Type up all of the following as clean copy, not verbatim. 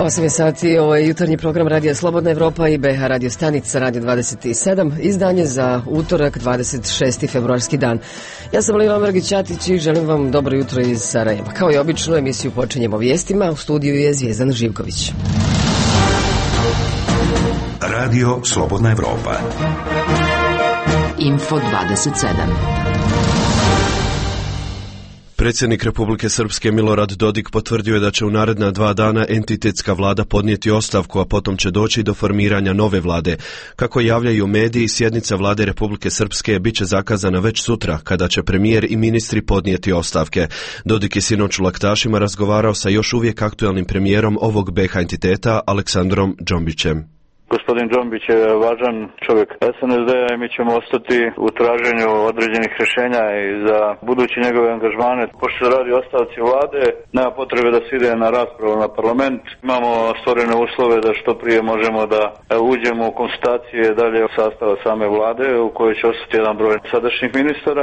8 je sati, ovo je jutarnji program Radija Slobodna Evropa i BH Radio Stanica, Radio 27, izdanje za utorak, 26. februarski dan. Ja sam Liva Margić-Ćatić i želim vam dobro jutro iz Sarajeva. Kao i obično, emisiju počinjemo vijestima, u studiju je Zvijezdan Živković. Radio Slobodna Evropa. Info 27. Predsjednik Republike Srpske Milorad Dodik potvrdio je da će u naredna 2 dana entitetska vlada podnijeti ostavku, a potom će doći do formiranja nove vlade. Kako javljaju mediji, sjednica vlade Republike Srpske bit će zakazana već sutra, kada će premijer i ministri podnijeti ostavke. Dodik je sinoć u Laktašima razgovarao sa još uvijek aktualnim premijerom ovog BiH entiteta, Aleksandrom Džombićem. Gospodin Džombić je važan čovjek SNSD-a i mi ćemo ostati u traženju određenih rješenja i za budući njegove angažmane. Pošto se radi o ostavci vlade, nema potrebe da se ide na raspravu na parlament. Imamo stvorene uslove da što prije možemo da uđemo u konstatacije dalje sastava same vlade u kojoj će ostati jedan broj sadašnjih ministara.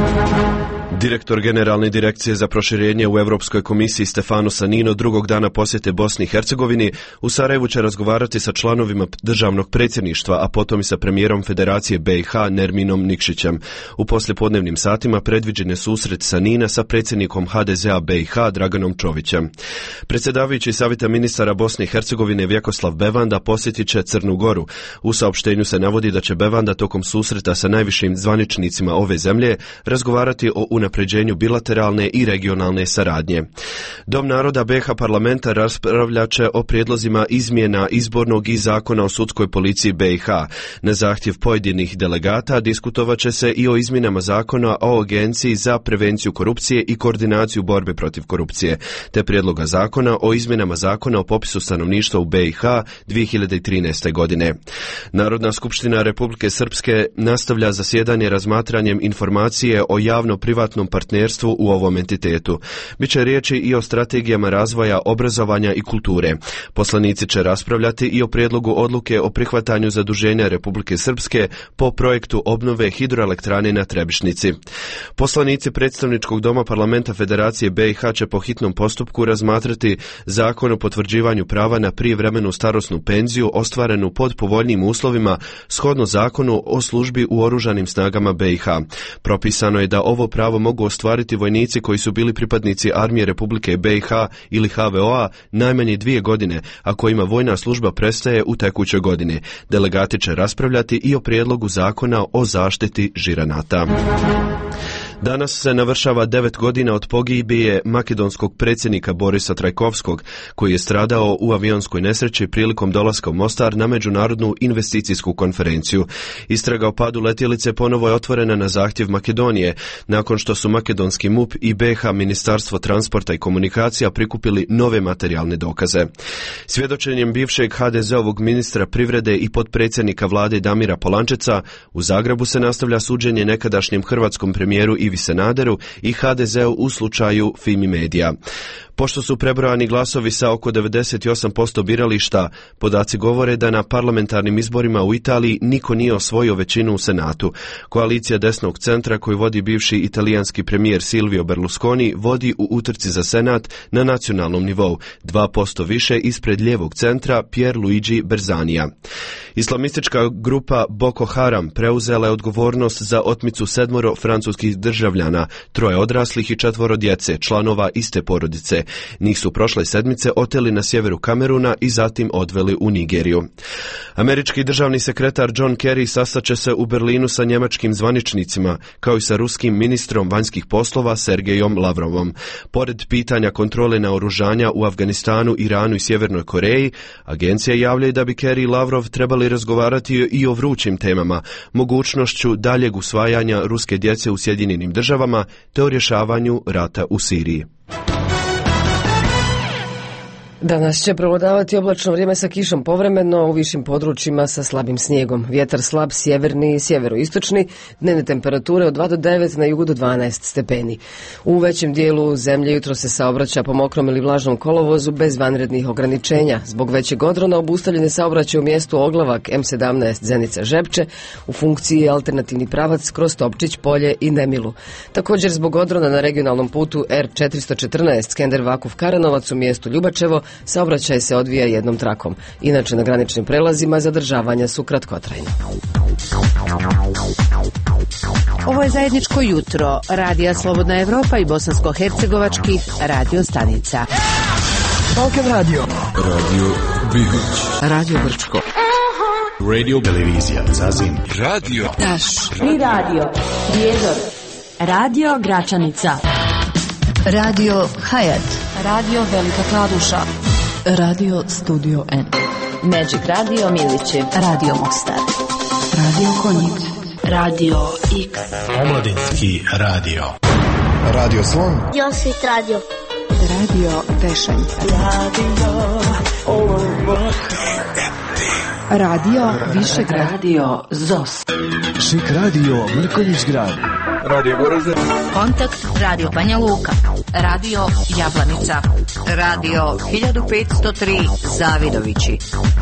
Direktor Generalne direkcije za proširenje u Europskoj komisiji Stefano Sanino drugog dana posjete Bosni i Hercegovini u Sarajevu će razgovarati sa članovima državnog predsjedništva, a potom i sa premijerom Federacije BiH Nerminom Nikšićem. U poslijepodnevnim satima predviđen je susret Sanina sa predsjednikom HDZ-a BiH Draganom Čovićem. Predsjedavajući Savjeta ministara Bosne i Hercegovine Vjekoslav Bevanda posjetit će Crnu Goru. U saopštenju se navodi da će Bevanda tokom susreta sa najvišim zvaničnicima ove zemlje razgovarati o unapređenju bilateralne i regionalne saradnje. Dom naroda BiH parlamenta raspravljat će o prijedlozima izmjena izbornog i zakona o sudskoj policiji BiH. Na zahtjev pojedinih delegata diskutovat će se i o izmjenama zakona o Agenciji za prevenciju korupcije i koordinaciju borbe protiv korupcije, te prijedloga zakona o izmjenama zakona o popisu stanovništva u BiH 2013. godine. Narodna skupština Republike Srpske nastavlja zasjedanje razmatranjem informacije o javno-privatnom partnerstvu u ovom entitetu. Biće riječi i o strategijama razvoja, obrazovanja i kulture. Poslanici će raspravljati i o prijedlogu odluke o prihvatanju zaduženja Republike Srpske po projektu obnove hidroelektrane na Trebišnici. Poslanici predstavničkog doma parlamenta Federacije BiH će po hitnom postupku razmatrati zakon o potvrđivanju prava na prijevremenu starosnu penziju ostvarenu pod povoljnijim uslovima shodno zakonu o službi u oružanim snagama BiH. Propisano je da ovo pravo mogu ostvariti vojnici koji su bili pripadnici Armije Republike BiH ili HVO-a najmanje 2 godine, a kojima vojna služba prestaje u tekućoj godini. Delegati će raspravljati i o prijedlogu zakona o zaštiti žiranata. Danas se navršava 9 godina od pogibije makedonskog predsjednika Borisa Trajkovskog, koji je stradao u avionskoj nesreći prilikom dolaska u Mostar na međunarodnu investicijsku konferenciju. Istraga o padu letjelice ponovo je otvorena na zahtjev Makedonije, nakon što su makedonski MUP i BiH Ministarstvo transporta i komunikacija prikupili nove materijalne dokaze. Svjedočenjem bivšeg HDZ-ovog ministra privrede i potpredsjednika vlade Damira Polančeca, u Zagrebu se nastavlja suđenje nekadašnjem hrvatskom premijeru Ivi Sanaderu i HDZ-u u slučaju Fimi Media. Pošto su prebrojani glasovi sa oko 98% birališta, podaci govore da na parlamentarnim izborima u Italiji niko nije osvojio većinu u Senatu. Koalicija desnog centra koju vodi bivši italijanski premijer Silvio Berlusconi vodi u utrci za Senat na nacionalnom nivou, 2% više ispred lijevog centra Pierluigi Berzanija. Islamistička grupa Boko Haram preuzela je odgovornost za otmicu 7 francuskih državljana, 3 odraslih i 4 djece, članova iste porodice. Njih su prošle sedmice oteli na sjeveru Kameruna i zatim odveli u Nigeriju. Američki državni sekretar John Kerry sastaće se u Berlinu sa njemačkim zvaničnicima, kao i sa ruskim ministrom vanjskih poslova Sergejom Lavrovom. Pored pitanja kontrole naoružanja u Afganistanu, Iranu i Sjevernoj Koreji, agencije javljaju da bi Kerry i Lavrov trebali razgovarati i o vrućim temama, mogućnošću daljeg usvajanja ruske djece u Sjedinjenim državama te o rješavanju rata u Siriji. Danas će prevladavati oblačno vrijeme sa kišom povremeno, u višim područjima sa slabim snijegom. Vjetar slab sjeverni i sjeveroistočni, dnevne temperature od 2 do 9, na jugu do 12 stepeni. U većem dijelu zemlje jutro se saobraća po mokrom ili vlažnom kolovozu bez vanrednih ograničenja. Zbog većeg odrona obustavljen je saobraćaj u mjestu Oglavak M17 Zenica Žepče, u funkciji je alternativni pravac kroz Topčić Polje i Nemilu. Također zbog odrona na regionalnom putu R414 Skender Vakuf Karanovac u mjestu Ljubačevo saobraćaj se odvija jednom trakom. Inače, na graničnim prelazima zadržavanja su kratkotrajna. Ovo je zajedničko jutro Radija Slobodna Evropa i bosansko-hercegovačkih radio stanica. Balkan Radio. Radio Bibić. Radio Brčko. Radio Televizija Zazin. Radio Naš. I radio Prijedor. Radio Gračanica. Radio Hayat. Radio Velika Kladuša. Radio Studio N. Magic Radio Milići. Radio Mostar. Radio Konjic. Radio X. Omladinski radio. Radio Slon. Josit Radio. Radio Pešanica. Radio Višegrad. Radio ZOS. Šik radio Mrkonjić grad. Radio Goražde. Kontakt Radio Banja Luka. Radio Jablanica. Radio 1503 Zavidovići.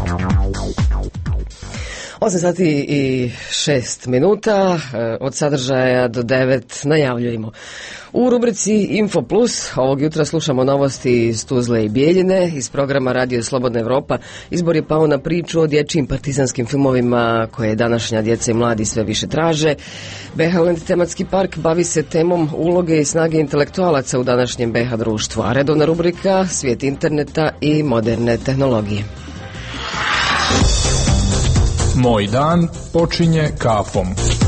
8 sati i 6 minuta, od sadržaja do 9 najavljujemo. U rubrici Info Plus ovog jutra slušamo novosti iz Tuzle i Bijeljine. Iz programa Radio Slobodna Evropa izbor je pao na priču o dječjim partizanskim filmovima koje današnja djeca i mladi sve više traže. BH tematski park bavi se temom uloge i snage intelektualaca u današnjem BH društvu, a redovna rubrika Svijet interneta i moderne tehnologije. Moj dan počinje kafom.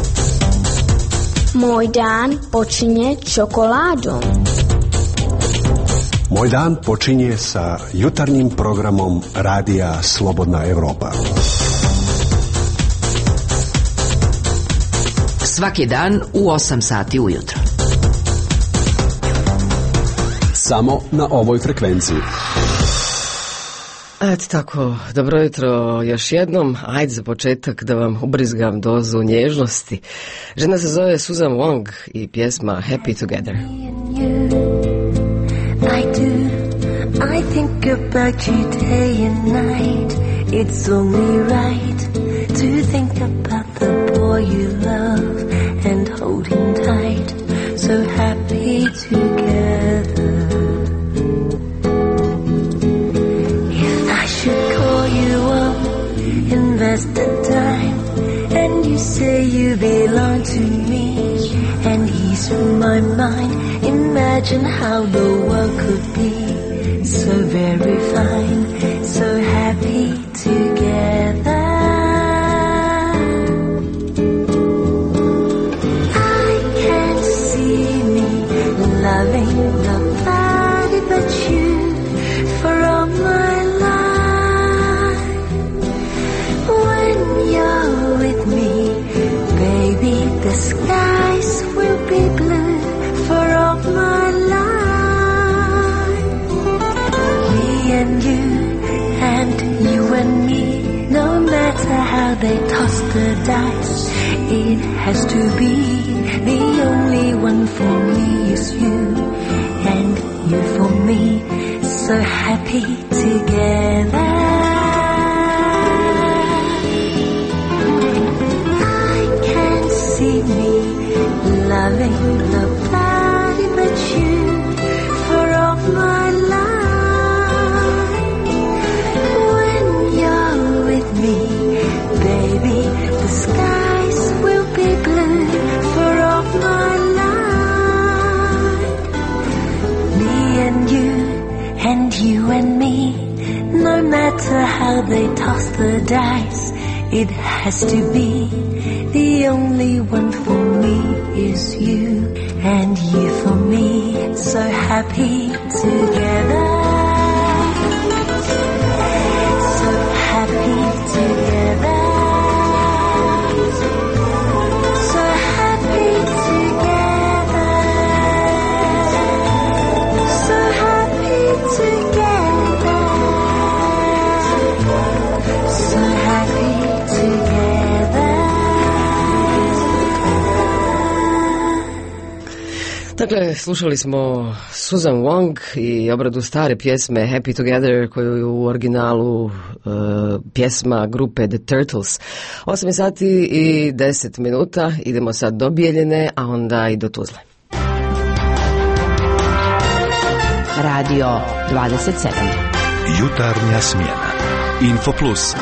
Moj dan počinje čokoladom. Moj dan počinje sa jutarnjim programom Radija Slobodna Evropa. Svaki dan u 8 sati ujutro. Samo na ovoj frekvenciji. Eto tako, dobro jutro još jednom. Ajde za početak da vam ubrizgam dozu nježnosti. Žena se zove Susan Wong i pjesma Happy Together. I do, I think about you day and night. It's only right to think about the boy you love and hold him tight. So happy together. Invest the time, and you say you belong to me, and ease my mind. Imagine how the world could be so very fine, so happy together. I can't see me loving nobody but you for all my life. You're with me, baby, the skies will be blue for all my life. Me and you and me, no matter how they toss the dice, it has to be the only one for me is you, and you for me, so happy together. See me loving nobody but you for all my life. When you're with me, baby, the skies will be blue for all my life. Me and you and me, no matter how they toss the dice, it has to be the only one for me is you, and you for me, so happy together. So happy together. So happy together. So happy together. So happy together. Dakle, slušali smo Susan Wong i obradu stare pjesme Happy Together, koju je u originalu pjesma grupe The Turtles. 8 sati i 10 minuta, idemo sad do Bijeljine, a onda i do Tuzle. Radio 27. Jutarnja smjena. Info Plus.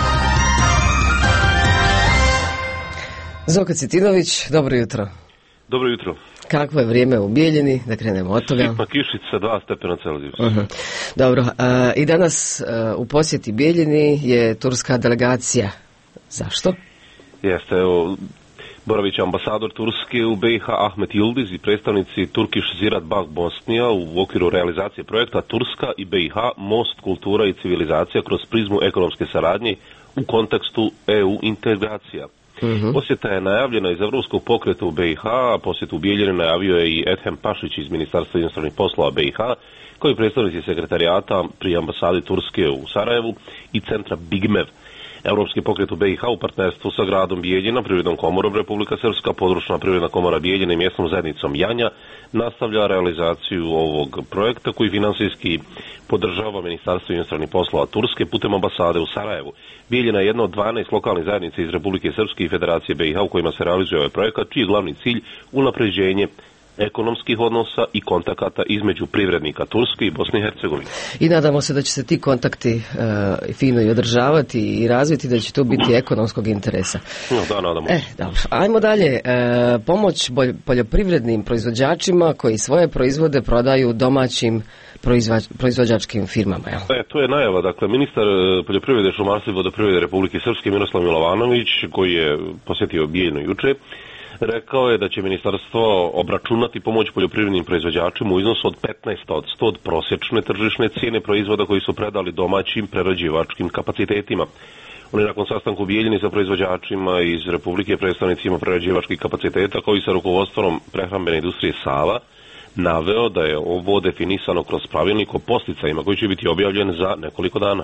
Zoka Citinović, dobro jutro. Dobro jutro. Kakvo je vrijeme u Bijeljini, da krenemo od toga? Sitna kišica, 2 stepena Celzijusa. Dobro, i danas u posjeti Bijeljini je turska delegacija. Zašto? Jeste, evo, boravit će ambasador Turske u BiH Ahmet Yildiz i predstavnici Turkish Ziraat Bank Bosnija u okviru realizacije projekta Turska i BiH most, kultura i civilizacija kroz prizmu ekonomske saradnje u kontekstu EU integracija. Posjeta je najavljena iz Evropskog pokreta u BiH, a posjetu u Bijeljini najavio je i Edhem Pašić iz Ministarstva inostranih poslova BiH, koji predstavnici sekretarijata pri ambasadi Turske u Sarajevu i centra Bigmev. Europski pokret u BiH u partnerstvu sa gradom Bijeljina, Privrednom komorom Republika Srpska, područna Privredna komora Bijeljina i mjesnom zajednicom Janja nastavlja realizaciju ovog projekta koji finansijski podržava Ministarstvo inostranih poslova Turske putem ambasade u Sarajevu. Bijeljina je jedna od 12 lokalnih zajednica iz Republike Srpske i Federacije BiH u kojima se realizuje ovaj projekat, čiji je glavni cilj unapređenje ekonomskih odnosa i kontakata između privrednika Turske i Bosne i Hercegovine. I nadamo se da će se ti kontakti fino i održavati i razviti, da će to biti ekonomskog interesa. Da, nadamo. Dobro. Ajmo dalje. Pomoć poljoprivrednim proizvođačima koji svoje proizvode prodaju domaćim proizvođačkim firmama. To je najava. Dakle, ministar poljoprivrede, šumarstva i vodoprivrede Republike Srpske Miroslav Milovanović, koji je posjetio Bijeljinu juče, rekao je da će ministarstvo obračunati pomoć poljoprivrednim proizvođačima u iznosu od 15% od prosječne tržišne cijene proizvoda koji su predali domaćim prerađivačkim kapacitetima. On je nakon sastanka u Bijeljini sa proizvođačima iz Republike, predstavnicima prerađivačkih kapaciteta koji sa rukovodstvom prehrambene industrije Sava naveo da je ovo definisano kroz pravilnik o posticajima koji će biti objavljen za nekoliko dana.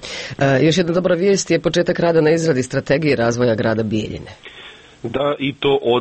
Još jedna dobra vijest je početak rada na izradi strategije razvoja grada Bijeljine. Da, i to od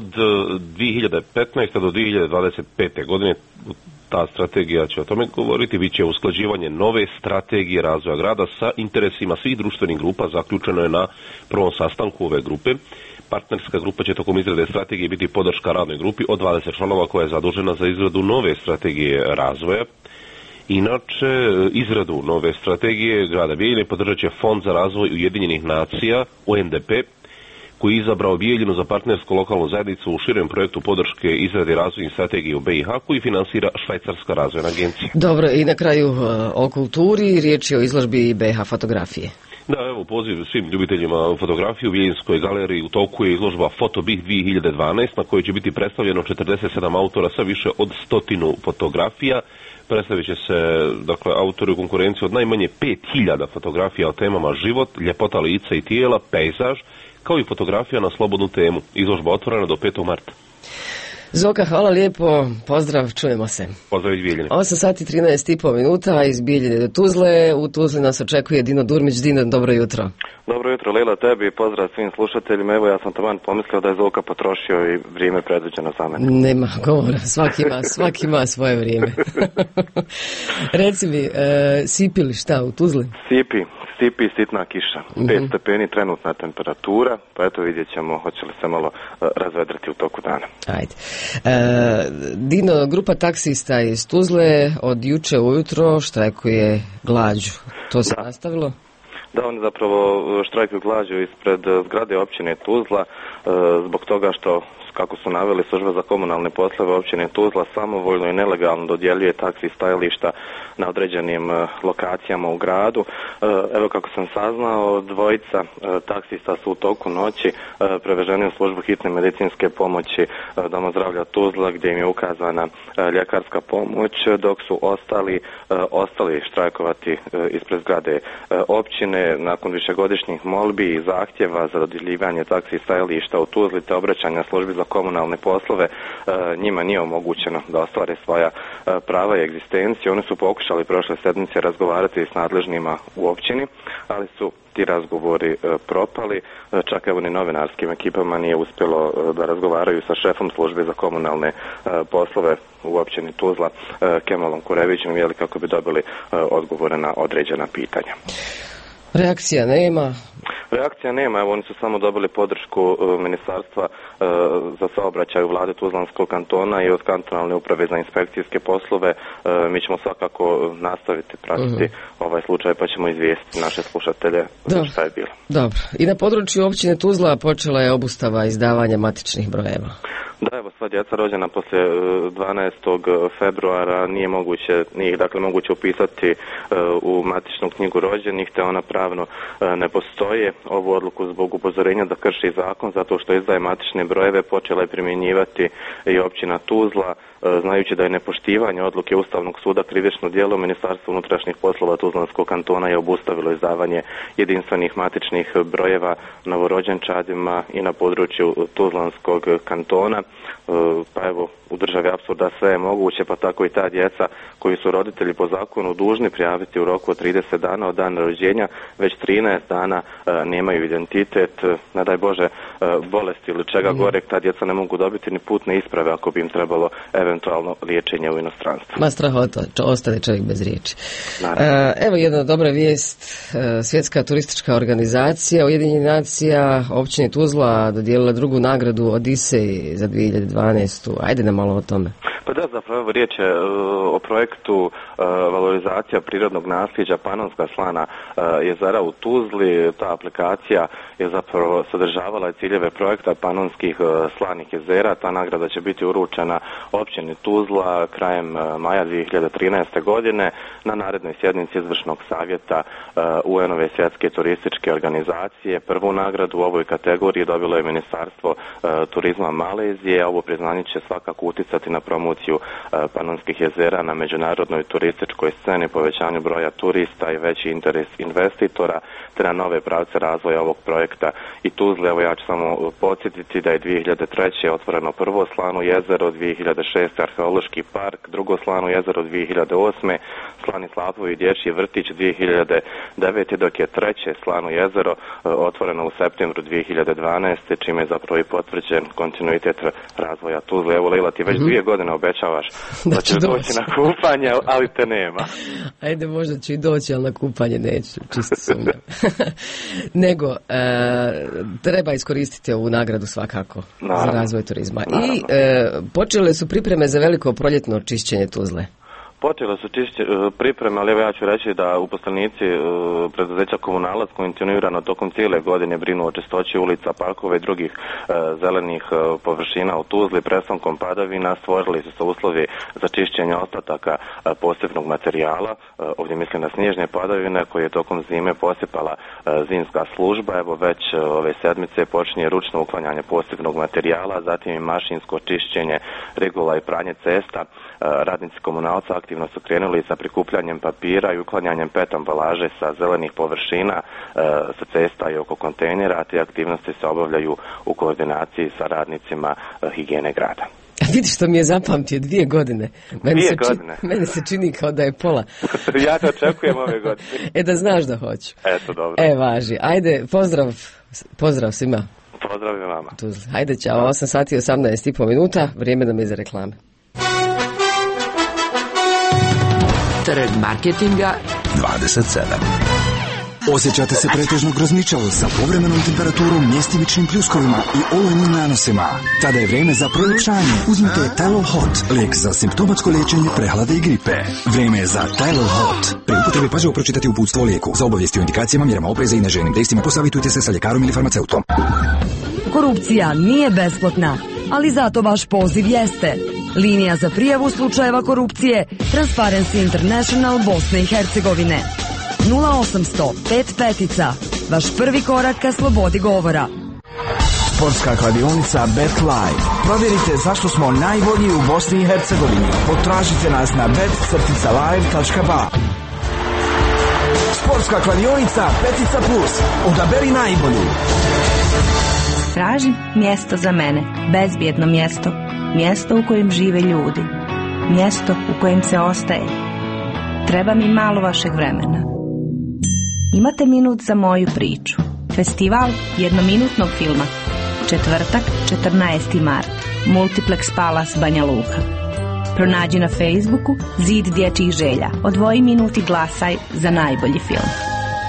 2015. do 2025. godine ta strategija će o tome govoriti, bit će usklađivanje nove strategije razvoja grada sa interesima svih društvenih grupa, zaključeno je na prvom sastanku ove grupe. Partnerska grupa će tokom izrade strategije biti podrška radnoj grupi od 20 članova koja je zadužena za izradu nove strategije razvoja. Inače, izradu nove strategije grada Bijeljine podržat će Fond za razvoj Ujedinjenih nacija, UNDP, koji je izabrao Bijeljinu za partnersku lokalnu zajednicu u širem projektu podrške izradi razvojnih strategije u BiH koji finansira Švajcarska razvojna agencija. Dobro, i na kraju o kulturi, riječ je o izložbi BiH fotografije. Da, evo, poziv svim ljubiteljima fotografije u Bijeljinskoj galeriji u toku je izložba Fotobih 2012 na kojoj će biti predstavljeno 47 autora sa više od 100 fotografija. Predstavit će se, dakle, autori u konkurenciji od najmanje 5000 fotografija o temama život, ljepota lica i tijela, pejzaž, kao i fotografija na slobodnu temu. Izložba otvorena do 5. marta. Zoka, hvala lijepo, pozdrav, čujemo se. Pozdrav iz Bijeljine. 8 sati 13,5 minuta iz Bijeljine do Tuzle. U Tuzli nas očekuje Dino Durmić. Dino, dobro jutro. Dobro jutro, Lila, tebi i pozdrav svim slušateljima. Evo, ja sam taman pomislio da je Zoka potrošio i vrijeme predviđeno za mene. Nema govora, svaki ima svoje vrijeme. Reci mi, sipi li šta u Tuzli? Sipi sitna kiša. 5 stepeni trenutna temperatura, pa eto vidjet ćemo hoće li se malo razvedriti u toku dana. Ajde. Dino, grupa taksista iz Tuzle od juče ujutro štrajkuje glađu. To se nastavilo? Da, oni zapravo štrajkuju glađu ispred zgrade općine Tuzla zbog toga što, kako su naveli, služba za komunalne poslove općine Tuzla samovoljno i nelegalno dodjeljuje taksi stajališta na određenim lokacijama u gradu. Evo, kako sam saznao, dvojica taksista su u toku noći preveženi u službu hitne medicinske pomoći Doma zdravlja Tuzla gdje im je ukazana ljekarska pomoć, dok su ostali štrajkovati ispred zgrade općine nakon višegodišnjih molbi i zahtjeva za dodjeljivanje taksi stajališta u Tuzli te obraćanja službi za komunalne poslove. Njima nije omogućeno da ostvare svoja prava i egzistenciju. Oni su pokušali prošle sedmice razgovarati s nadležnima u općini, ali su ti razgovori propali. Čak evo ni novinarskim ekipama nije uspjelo da razgovaraju sa šefom službe za komunalne poslove u općini Tuzla, Kemalom Kurevićem, kako bi dobili odgovore na određena pitanja. Reakcija nema. Reakcija nema, evo oni su samo dobili podršku Ministarstva za saobraćaj u vlade Tuzlanskog kantona i od kantonalne uprave za inspekcijske poslove. Mi ćemo svakako nastaviti pratiti ovaj slučaj pa ćemo izvijestiti naše slušatelje šta je bilo. Dobro. I na području općine Tuzla počela je obustava izdavanja matičnih brojeva. Da, evo sva djeca rođena poslije 12. februara nije moguće upisati u matičnu knjigu rođenih, te ona pravno ne postoji. Ovu odluku zbog upozorenja da krši zakon zato što izdaje matične brojeve počela je primjenjivati i općina Tuzla, znajući da je nepoštivanje odluke Ustavnog suda krivično djelo. Ministarstvo unutrašnjih poslova Tuzlanskog kantona je obustavilo izdavanje jedinstvenih matičnih brojeva novorođenčadima i na području Tuzlanskog kantona. Pa evo, u državi apsurda sve je moguće, pa tako i ta djeca koji su roditelji po zakonu dužni prijaviti u roku od 30 dana od dana rođenja, već 13 dana nemaju identitet, ne daj Bože bolesti ili čega gore, ta djeca ne mogu dobiti ni putne isprave ako bi im trebalo eventualno liječenje u inostranstvu. Ma strahota, ostane čovjek bez riječi. Evo jedna dobra vijest, Svjetska turistička organizacija Ujedinjenih nacija općini Tuzla dodijelila drugu nagradu Odisej za 2012. Ajde nam malo o tome. Pa da, zapravo riječ je o projektu valorizacija prirodnog nasljeđa Panonska slana jezera u Tuzli. Ta aplikacija je zapravo sadržavala ciljeve projekta Panonskih slanih jezera. Ta nagrada će biti uručena općini Tuzla krajem maja 2013. godine na narednoj sjednici izvršnog savjeta UN-ove svjetske turističke organizacije. Prvu nagradu u ovoj kategoriji dobilo je Ministarstvo turizma Malezije. Ovo priznanje će svakako uticati na promociju Panonskih jezera na međunarodnoj turističkoj sceni, povećanju broja turista i veći interes investitora, te na nove pravce razvoja ovog projekta i Tuzle. Evo ja ću samo podsjetiti da je 2003. otvoreno prvo slano jezero, 2006. arheološki park, drugo slano jezero 2008. Slani Slapovi i dječji vrtić 2009. dok je treće slano jezero otvoreno u septembru 2012. čime je zapravo i potvrđen kontinuitet razvoja Tuzle. Evo Lejla, ti već 2 godine obećavaš da će doći na kupanje, ali te nema. Ajde, možda ću i doći, ali na kupanje neću, čisto sumnjam. Nego, treba iskoristiti ovu nagradu svakako za razvoj turizma. I počele su pripreme za veliko proljetno čišćenje Tuzle. Počele su pripreme, ali evo ja ću reći da uposlenici preduzeća Komunalac kontinuirano tokom cijele godine brinu o čistoći ulica, parkova i drugih zelenih površina u Tuzli. Prestankom padavina stvorili su se uslovi za čišćenje ostataka posebnog materijala. Ovdje mislim na snježne padavine koje je tokom zime posipala zimska služba. Evo već ove sedmice počinje ručno uklanjanje posebnog materijala, zatim i mašinsko čišćenje regula i pranje cesta. Radnici Komunalca aktivno su krenuli sa prikupljanjem papira i uklanjanjem PET ambalaže sa zelenih površina, sa cesta i oko kontejnera. Te aktivnosti se obavljaju u koordinaciji sa radnicima higijene grada. Vidiš što mi je zapamtio, 2 godine. Meni se čini kao da je pola. Ja te očekujem ove godine. Da znaš da hoću. Eto, dobro. Važi. Ajde, pozdrav svima. Pozdrav i vama. Ajde, čao, 8 sati i 18,5 minuta, vrijeme nam je za reklame. Trg marketinga 27. Osjećate se pretežno grozničavo sa povremenom temperaturom, mjestimičnim pljuskovima i olujnim nanosima? Tada je vrijeme za proljepšanje. Uzmite Tylol Hot, lijek za simptomatsko liječenje prehlade i gripe. Vrijeme je za Tylol Hot. Pri upotrebi pažljivo pročitati uputstvo o lijeku. Za obavijesti o indikacijama, mjerama opreza i neželjenim dejstvima posavitujte se sa ljekarom ili farmaceutom. Korupcija nije besplatna, ali zato vaš poziv jeste. Linija za prijavu slučajeva korupcije Transparency International Bosne i Hercegovine. 0800 55, vaš prvi korak ka slobodi govora. Sportska kladionica Bet Live. Provjerite zašto smo najbolji u Bosni i Hercegovini. Potražite nas na bet-live.ba. Sportska kladionica Petica Plus. Odaberi najbolju. Tražim mjesto za mene, bezbjedno mjesto. Mjesto u kojem žive ljudi. Mjesto u kojem se ostaje. Treba mi malo vašeg vremena. Imate minut za moju priču. Festival jednominutnog filma. Četvrtak, 14. mart. Multiplex Palace Banja Luka. Pronađi na Facebooku Zid dječjih želja. Odvoji minut i glasaj za najbolji film.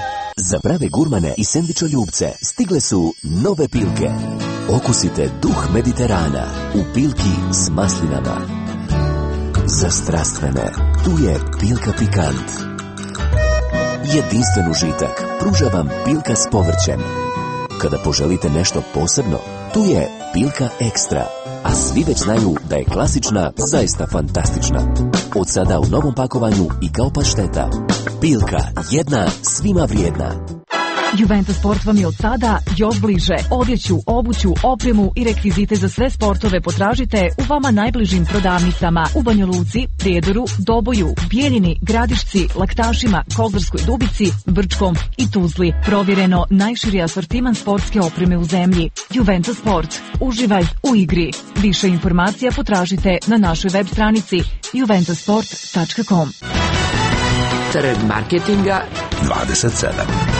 Za prave gurmane i sendvičoljubce stigle su nove Pilke. Okusite duh Mediterana u Pilki s maslinama. Za strastvene, tu je Pilka Pikant. Jedinstven užitak pruža vam Pilka s povrćem. Kada poželite nešto posebno, tu je Pilka Ekstra. A svi već znaju da je klasična zaista fantastična. Od sada u novom pakovanju i kao pašteta. Pilka, jedna, svima vrijedna. Juventus Sport vam je od sada još bliže. Odjeću, obuću, opremu i rekvizite za sve sportove potražite u vama najbližim prodavnicama u Banja Luci, Prijedoru, Doboju, Bijeljini, Gradišci, Laktašima, Kozarskoj Dubici, Brčkom i Tuzli. Provjereno najširi asortiman sportske opreme u zemlji. Juventus Sport. Uživaj u igri. Više informacija potražite na našoj web stranici juventusport.com. Trg marketinga 27.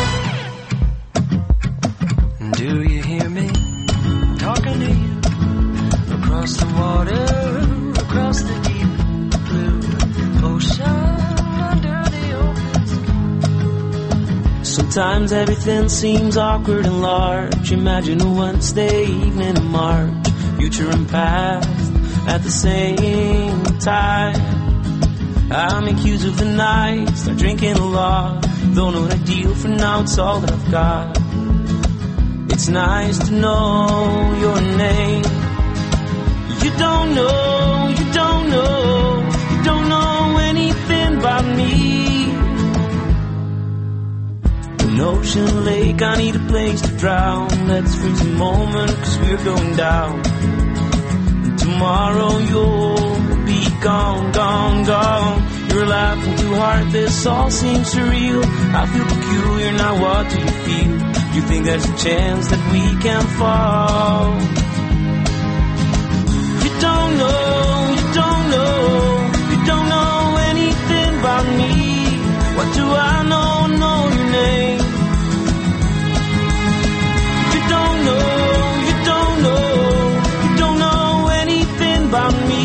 Do you hear me talking to you across the water, across the deep blue ocean, under the open sky? Sometimes everything seems awkward and large. Imagine a Wednesday evening in March, future and past at the same time. I make use of the night, start drinking a lot. Don't know what I deal for now, it's all that I've got. It's nice to know your name. You don't know, you don't know, you don't know anything about me. An ocean lake, I need a place to drown. Let's freeze a moment, 'cause we're going down. And tomorrow you'll be gone, gone, gone. You're laughing too hard, this all seems surreal. I feel peculiar, now what do you feel? You think there's a chance that we can fall? You don't know, you don't know, you don't know anything about me. What do I know? Know your name. You don't know, you don't know, you don't know anything about me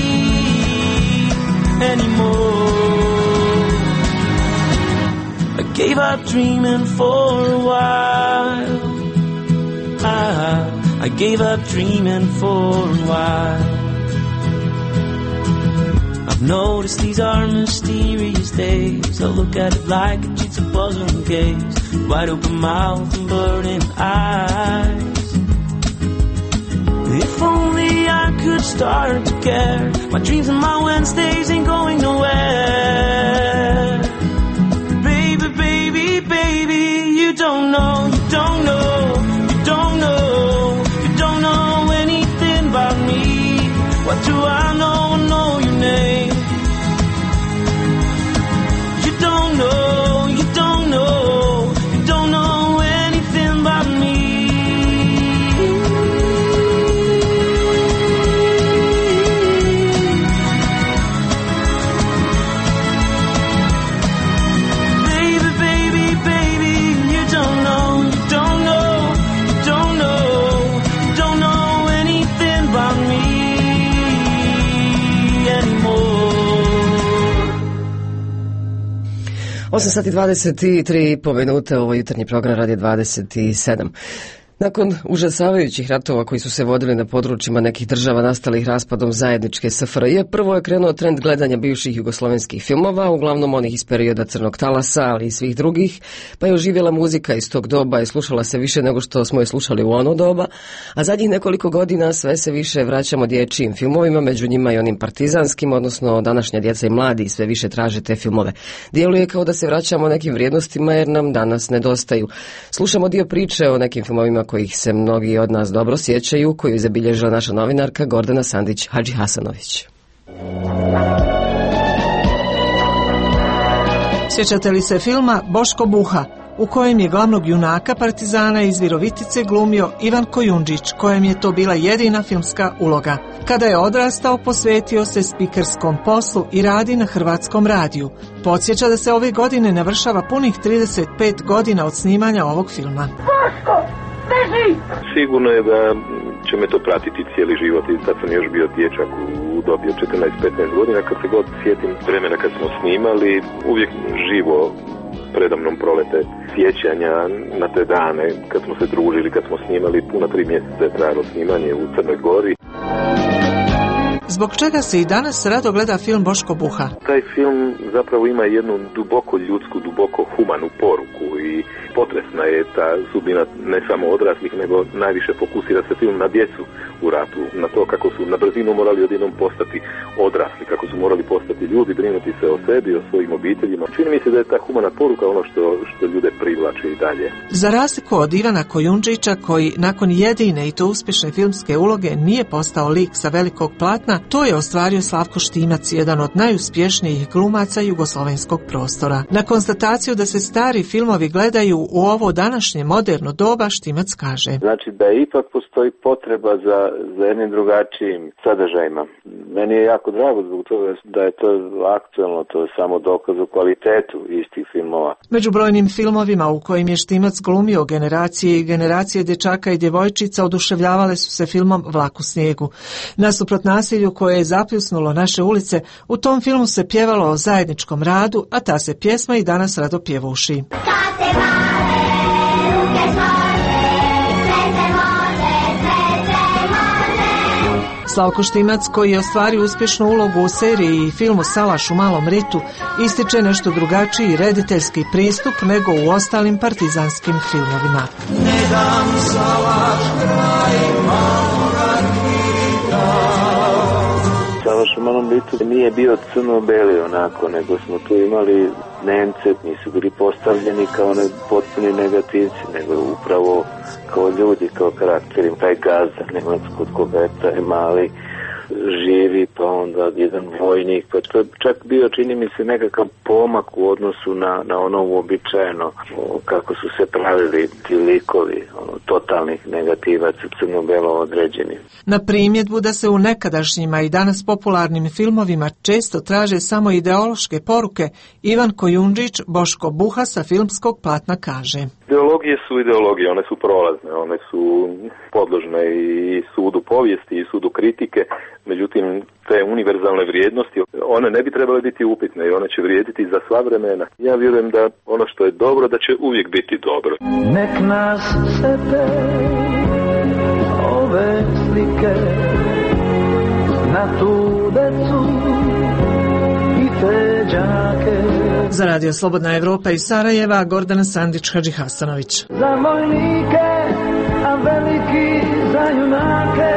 anymore. I gave up dreaming for a while. I gave up dreaming for a while. I've noticed these are mysterious days. I look at it like a jigsaw puzzle case. Wide open mouth and burning eyes. If only I could start to care. My dreams and my Wednesdays ain't going nowhere. Baby, baby, baby, you don't know, you don't know, you don't know, you don't know anything about me. What do I know? Know your name. You don't know, you don't know, you don't know anything about me. Osam sati 23 minute, ovo jutarnji program Radio 27. Nakon užasavajućih ratova koji su se vodili na područjima nekih država nastalih raspadom zajedničke SFRJ, prvo je krenuo trend gledanja bivših jugoslovenskih filmova, uglavnom onih iz perioda Crnog talasa, ali i svih drugih, pa je oživjela muzika iz tog doba i slušala se više nego što smo je slušali u ono doba, a zadnjih nekoliko godina sve se više vraćamo dječjim filmovima, među njima i onim partizanskim, odnosno današnja djeca i mladi sve više traže te filmove. Djeluje kao da se vraćamo nekim vrijednostima jer nam danas nedostaju. Slušamo dio priče o nekim filmovima kojih se mnogi od nas dobro sjećaju, koju je zabilježila naša novinarka Gordana Sandić-Hadžihasanović. Sjećate li se filma Boško Buha, u kojem je glavnog junaka partizana iz Virovitice glumio Ivan Kojundžić, kojem je to bila jedina filmska uloga. Kada je odrastao, posvetio se spikerskom poslu i radi na Hrvatskom radiju. Podsjeća da se ove godine navršava punih 35 godina od snimanja ovog filma. Boško! Sigurno je da će me to pratiti cijeli život i tad sam još bio dječak u dobi od 14-15 godina, kad se god sjetim vremena kad smo snimali, uvijek živo predamnom prolete sjećanja na te dane kad smo se družili, kad smo snimali, puna 3 mjeseca je trajalo snimanje u Crnoj Gori. Zbog čega se i danas rado gleda film Boško Buha? Taj film zapravo ima jednu duboko ljudsku, duboko humanu poruku i potresna je ta sudbina ne samo odraslih, nego najviše fokusira se film na djecu u ratu, na to kako su na brzinu morali odjednom postati odrasli, kako su morali postati ljudi, brinuti se o sebi, o svojim obiteljima. Čini mi se da je ta humana poruka ono što ljude privlači i dalje. Za razliku od Ivana Kojundžića, koji nakon jedine i to uspješne filmske uloge nije postao lik sa velikog platna, to je ostvario Slavko Štimac, jedan od najuspješnijih glumaca jugoslovenskog prostora. Na konstataciju da se stari filmovi gledaju u ovo današnje moderno doba, Štimac kaže: Znači da ipak postoji potreba za jednim drugačijim sadržajima. Meni je jako drago zbog toga da je to aktuelno, to je samo dokaz o kvalitetu istih filmova. Među brojnim filmovima u kojim je Štimac glumio generacije i generacije dječaka i djevojčica oduševljavale su se filmom Vlak u snijegu. Nasuprot nasilju koje je zapljusnulo naše ulice, u tom filmu se pjevalo o zajedničkom radu, a ta se pjesma i danas rado pjevuši. Slavko Štimac, koji je ostvario uspješnu ulogu u seriji i filmu Salaš u malom ritu, ističe nešto drugačiji rediteljski pristup nego u ostalim partizanskim filmovima. Ne dam salaš kraj maloga rita. Salaš u malom ritu nije bio crno-beli onako, nego smo tu imali Nemce, nisu bili postavljeni kao potpuni negativci, nego upravo kao ljudi, kao karakteri. Taj gazda Nemac kod koga je taj mali živi, pa onda jedan vojnik, pa to je čak bio, čini mi se, nekakav pomak u odnosu na ono uobičajeno kako su se pravili ti likovi, totalnih negativaca, crno-belo određeni. Na primjedbu da se u nekadašnjima i danas popularnim filmovima često traže samo ideološke poruke, Ivan Kojundžić, Boško Buha sa filmskog platna kaže: Ideologije su ideologije, one su prolazne, one su podložne i sudu povijesti i sudu kritike, međutim te univerzalne vrijednosti, one ne bi trebale biti upitne i one će vrijediti za sva vremena. Ja vjerujem da ono što je dobro, da će uvijek biti dobro. Nek nas sete ove slike na tu decu i te đake. Za Radio Slobodna Evropa iz Sarajeva, Gordana Sandić Hadžihasanović. Za vojnike, a veliki za junake.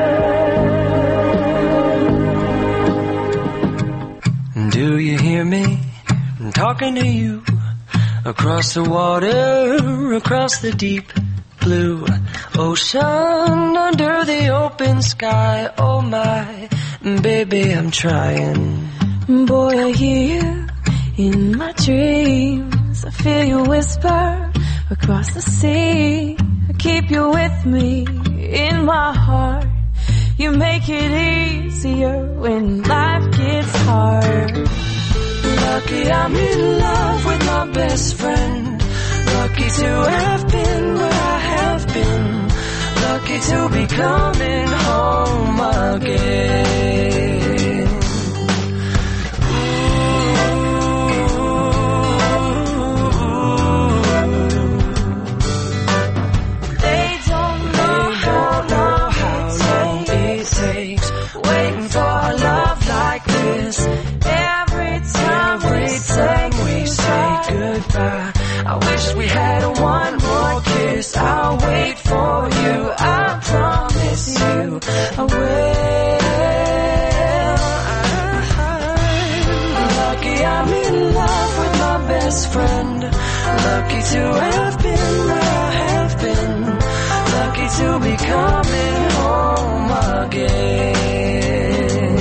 Do you hear me talking to you across the water, across the deep blue ocean, under the open sky? Oh my baby, I'm trying. Boy, I hear you in my dreams. I feel you whisper across the sea. I keep you with me in my heart. You make it easier when life gets hard. Lucky I'm in love with my best friend. Lucky to have been where I have been. Lucky to be coming home again. They don't know how long it takes waiting for a love like this. Every time we say goodbye, I wish we had one more kiss. I'll wait for you, I promise you I will. Lucky I'm in love with my best friend. Lucky to have been where I have been. Lucky to be coming home again.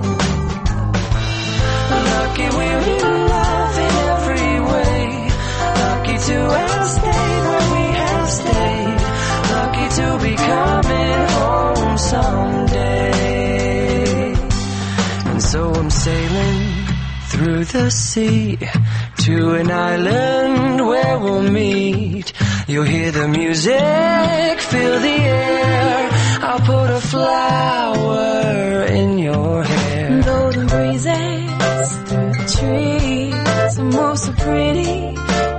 Lucky we're in love in every way. Lucky to have stayed where we have stayed. Lucky to be coming home someday. And so I'm sailing through the sea to an island where we'll meet. You'll hear the music, feel the air. I'll put a flower in your hair. Golden breezes through the trees move so pretty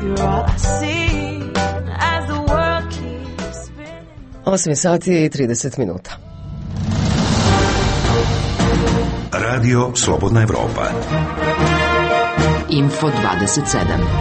8 sati i 30 minuta. Radio Slobodna Evropa. Info 27.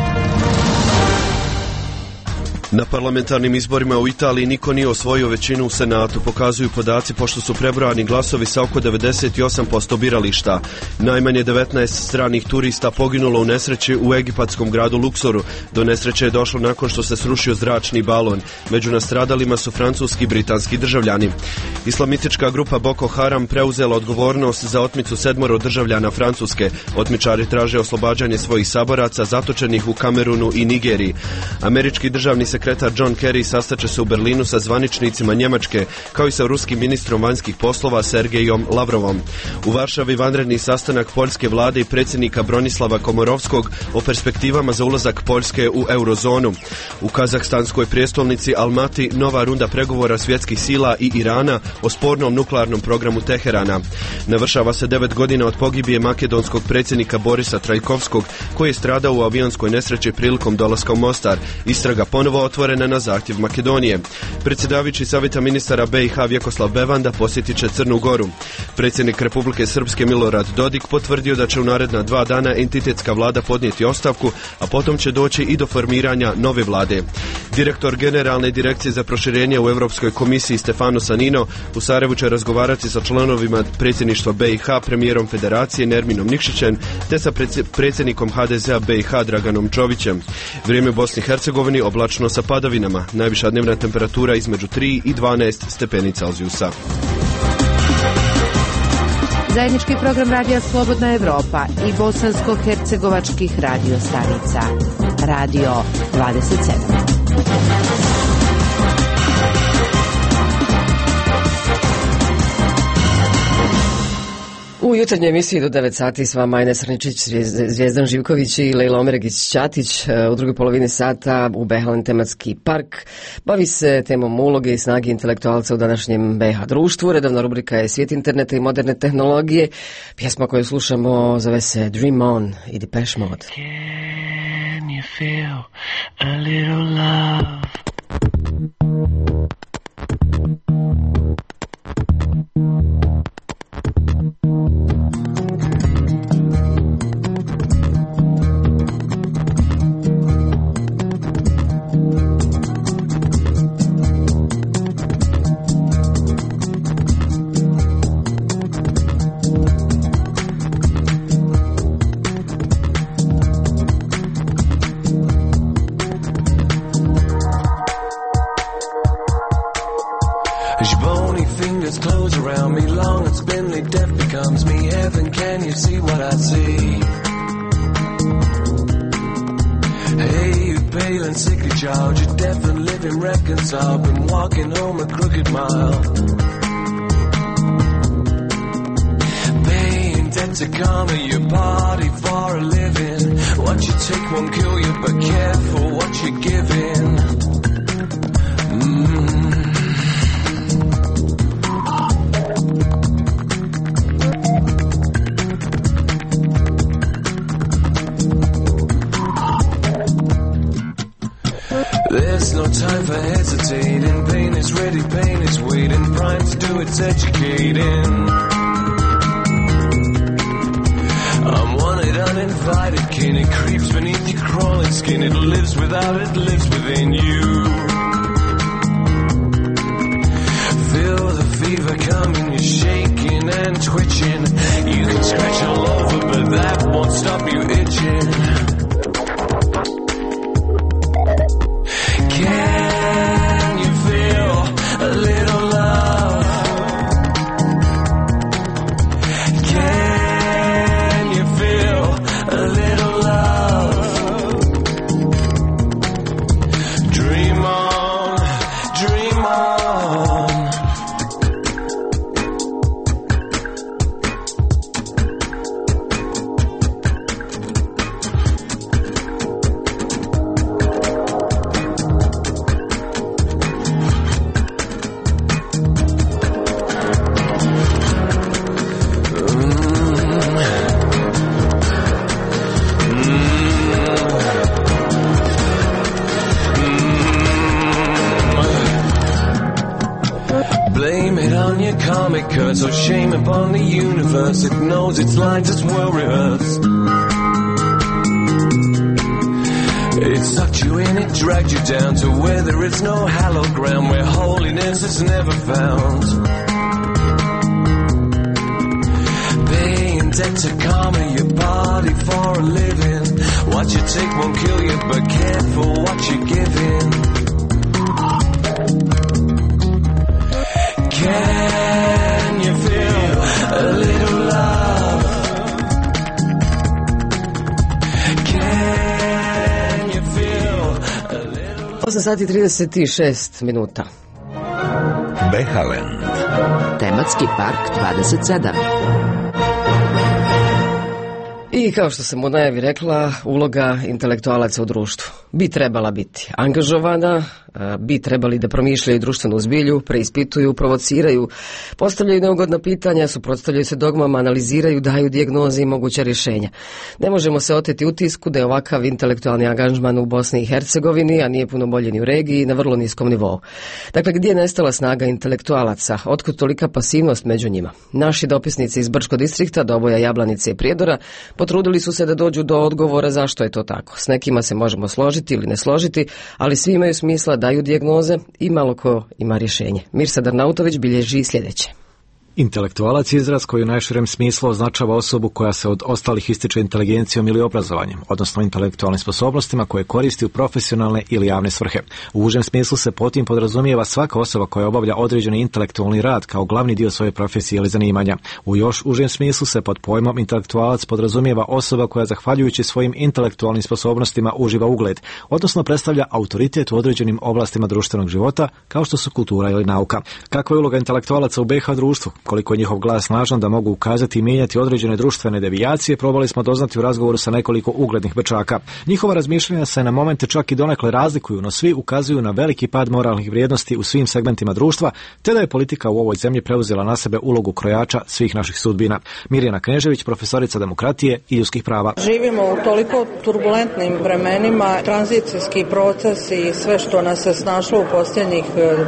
Na parlamentarnim izborima u Italiji niko nije osvojio većinu u Senatu, pokazuju podaci pošto su prebrojani glasovi sa oko 98% birališta. Najmanje 19 stranih turista poginulo u nesreći u egipatskom gradu Luksoru. Do nesreće je došlo nakon što se srušio zračni balon. Među nastradalima su francuski i britanski državljani. Islamistička grupa Boko Haram preuzela odgovornost za otmicu 7 državljana Francuske. Otmičari traže oslobađanje svojih saboraca zatočenih u Kamerunu i Nigeriji. Američki državni sekretar John Kerry sastaće se u Berlinu sa zvaničnicima Njemačke, kao i sa ruskim ministrom vanjskih poslova Sergejom Lavrovom. U Varšavi vanredni sastanak poljske vlade i predsjednika Bronislava Komorovskog o perspektivama za ulazak Poljske u eurozonu. U kazahstanskoj prijestolnici Almati nova runda pregovora svjetskih sila i Irana o spornom nuklearnom programu Teherana. Navršava se 9 godina od pogibije makedonskog predsjednika Borisa Trajkovskog, koji je stradao u avionskoj nesreći prilikom dolaska u Mostar. Istraga ponovo otvorena na zahtjev Makedonije. Predsjedavajući savjeta ministara BiH Vjekoslav Bevanda posjetit će Crnu Goru. Predsjednik Republike Srpske Milorad Dodik potvrdio da će u naredna 2 dana entitetska vlada podnijeti ostavku, a potom će doći i do formiranja nove vlade. Direktor Generalne direkcije za proširenje u Europskoj komisiji Stefano Sanino u Sarajevu će razgovarati sa članovima predsjedništva BiH, premijerom Federacije Nerminom Nikšićem, te sa predsjednikom HDZ-a BiH Draganom Čovićem. Vrijeme u Bosni i Hercegovini oblačno sa padavinama. Najviša dnevna temperatura između 3 i 12 stepeni Celzijusa. Zajednički program Radija Slobodna Evropa i bosansko-hercegovačkih radio stanica. Radio 27. U jutarnjoj emisiji do 9 sati s vama Ajne Srničić, Zvijezdan Živković i Lejla Omeregić-Ćatić. U drugoj polovini sata u Behalen tematski park bavi se temom uloge i snage intelektualca u današnjem BiH društvu. Redovna rubrika je Svijet interneta i moderne tehnologije. Pjesma koju slušamo zove se Dream On i Depeche Mode. Can you feel a little love? I've been walking home a crooked mile, paying debt to karma, your body for a living. What you take won't kill you, but careful what you're giving. There's no time for hesitating. Pain is ready, pain is waiting. Prime to do its educating. I'm wanted, uninvited kin. It creeps beneath your crawling skin. It lives without, it lives within you. Feel the fever coming, you're shaking and twitching. You can scratch all over, but that won't stop you itching. Can you feel a little love? Can you feel a little love? Dream on, dream on. on your comic cuts, so shame upon the universe. It knows its lines as well rehearsed. It sucked you in, it dragged you down to where there is no hallowed ground, where holiness is never found. Paying debt to karma, your body for a living. What you take won't kill you, but careful what you're giving. Can you feel a little love? Can you feel a little... 8 sati i 36 minuta. Behaland. Tematski park 27. I kao što sam u najavi rekla, uloga intelektualaca u društvu bi trebala biti angažovana, bi trebali da promišljaju društvenu zbilju, preispituju, provociraju, postavljaju neugodna pitanja, suprotstavljaju se dogmama, analiziraju, daju dijagnoze i moguća rješenja. Ne možemo se oteti utisku da je ovakav intelektualni angažman u Bosni i Hercegovini, a nije puno bolje ni u regiji, na vrlo niskom nivou. Dakle, gdje je nestala snaga intelektualaca? Otkud tolika pasivnost među njima? Naši dopisnici iz Brčkog distrikta, Doboja, Jablanice i Prijedora potrudili su se da dođu do odgovora zašto je to tako. S nekima se možemo složiti ili ne složiti, ali svi imaju smisla, daju dijagnoze i malo ko ima rješenje. Mirsad Arnautović bilježi sljedeće. Intelektualac je izraz koji u najširem smislu označava osobu koja se od ostalih ističe inteligencijom ili obrazovanjem, odnosno intelektualnim sposobnostima koje koristi u profesionalne ili javne svrhe. U užem smislu se pod tim podrazumijeva svaka osoba koja obavlja određeni intelektualni rad kao glavni dio svoje profesije ili zanimanja. U još užem smislu se pod pojmom intelektualac podrazumijeva osoba koja zahvaljujući svojim intelektualnim sposobnostima uživa ugled, odnosno predstavlja autoritet u određenim oblastima društvenog života kao što su kultura ili nauka. Kakva je uloga intelektualaca u BiH društvu? Koliko je njihov glas snažan da mogu ukazati i mijenjati određene društvene devijacije, probali smo doznati u razgovoru sa nekoliko uglednih Brčaka. Njihova razmišljanja se na momente čak i donekle razlikuju, no svi ukazuju na veliki pad moralnih vrijednosti u svim segmentima društva, te da je politika u ovoj zemlji preuzela na sebe ulogu krojača svih naših sudbina. Mirjana Knežević, profesorica demokratije i ljudskih prava. Živimo u toliko turbulentnim vremenima, tranzicijski proces i sve što nas je snašlo u posljednjih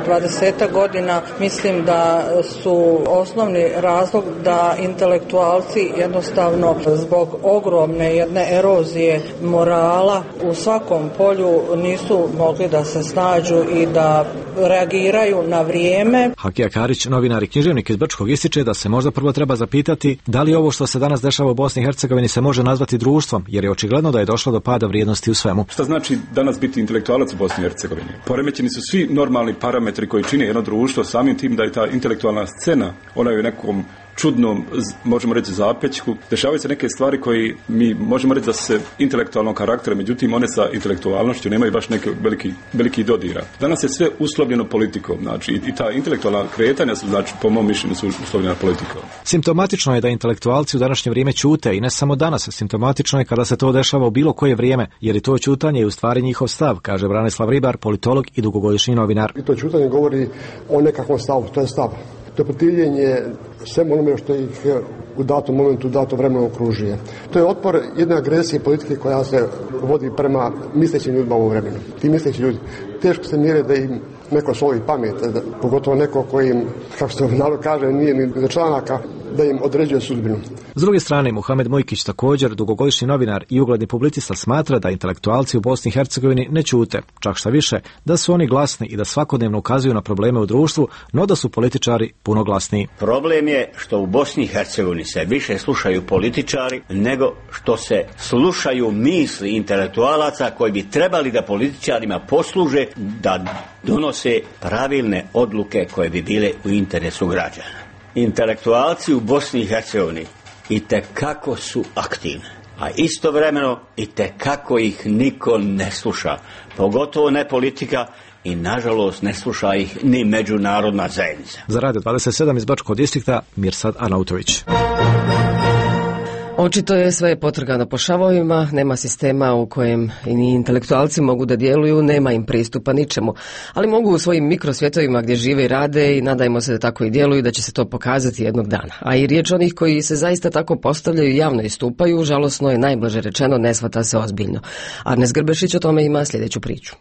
20 godina, mislim da su osnovni razlog da intelektualci jednostavno zbog ogromne jedne erozije morala u svakom polju nisu mogli da se snađu i da reagiraju na vrijeme. Hakija Karić, novinar i književnik iz Brčkog, ističe da se možda prvo treba zapitati da li ovo što se danas dešava u Bosni i Hercegovini se može nazvati društvom, jer je očigledno da je došlo do pada vrijednosti u svemu. Šta znači danas biti intelektualac u Bosni i Hercegovini? Poremećeni su svi normalni parametri koji čine jedno društvo, samim tim da je ta intelektualna scena, ona je u nekom čudnom, možemo reći, zapećku. Dešavaju se neke stvari koji mi možemo reći da su se intelektualnog karaktera, međutim one sa intelektualnošću nemaju baš neke veliki dodira. Danas je sve uslovljeno politikom, znači i ta intelektualna kretanja su, znači, po mom mišljenju, su uslovljena politikom. Simptomatično je da intelektualci u današnje vrijeme ćute i ne samo danas, simptomatično je kada se to dešava u bilo koje vrijeme, jer je to ćutanje i u stvari njihov stav, kaže Branislav Ribar, politolog i dugogodišnji novinar. I to ćutanje govori o nekakvom stavu, to je stav. To je protivljenje svemu onome što ih u datom momentu, u datom vremenu okružuje. To je otpor jedne agresije politike koja se vodi prema mislećim ljudima u ovom vremenu. Ti misleći ljudi teško se mjere da im neko slovi pamet, pogotovo neko koji im, kako se narod kaže, nije ni za članaka, da im određuje sudbinu. S druge strane, Muhamed Mujkić, također dugogodišnji novinar i ugledni publicista, smatra da intelektualci u Bosni i Hercegovini ne ćute, čak šta više, da su oni glasni i da svakodnevno ukazuju na probleme u društvu, no da su političari puno glasniji. Problem je što u Bosni i Hercegovini se više slušaju političari nego što se slušaju misli intelektualaca koji bi trebali da političarima posluže da donose pravilne odluke koje bi bile u interesu građana. Intelektualci u Bosni i Hercegovini itekako su aktivni, a istovremeno itekako ih niko ne sluša, pogotovo ne politika i nažalost ne sluša ih ni međunarodna zajednica. Za Radio 27 iz Brčkog distrikta, Mirsad Arnautović. Očito je sve potrgano po šavovima, nema sistema u kojem i ni intelektualci mogu da djeluju, nema im pristupa ničemu, ali mogu u svojim mikrosvjetovima gdje žive i rade i nadajmo se da tako i djeluju, da će se to pokazati jednog dana. A i riječ onih koji se zaista tako postavljaju i javno istupaju, žalosno je, najblaže rečeno, ne shvata se ozbiljno. Arnes Grbešić o tome ima sljedeću priču.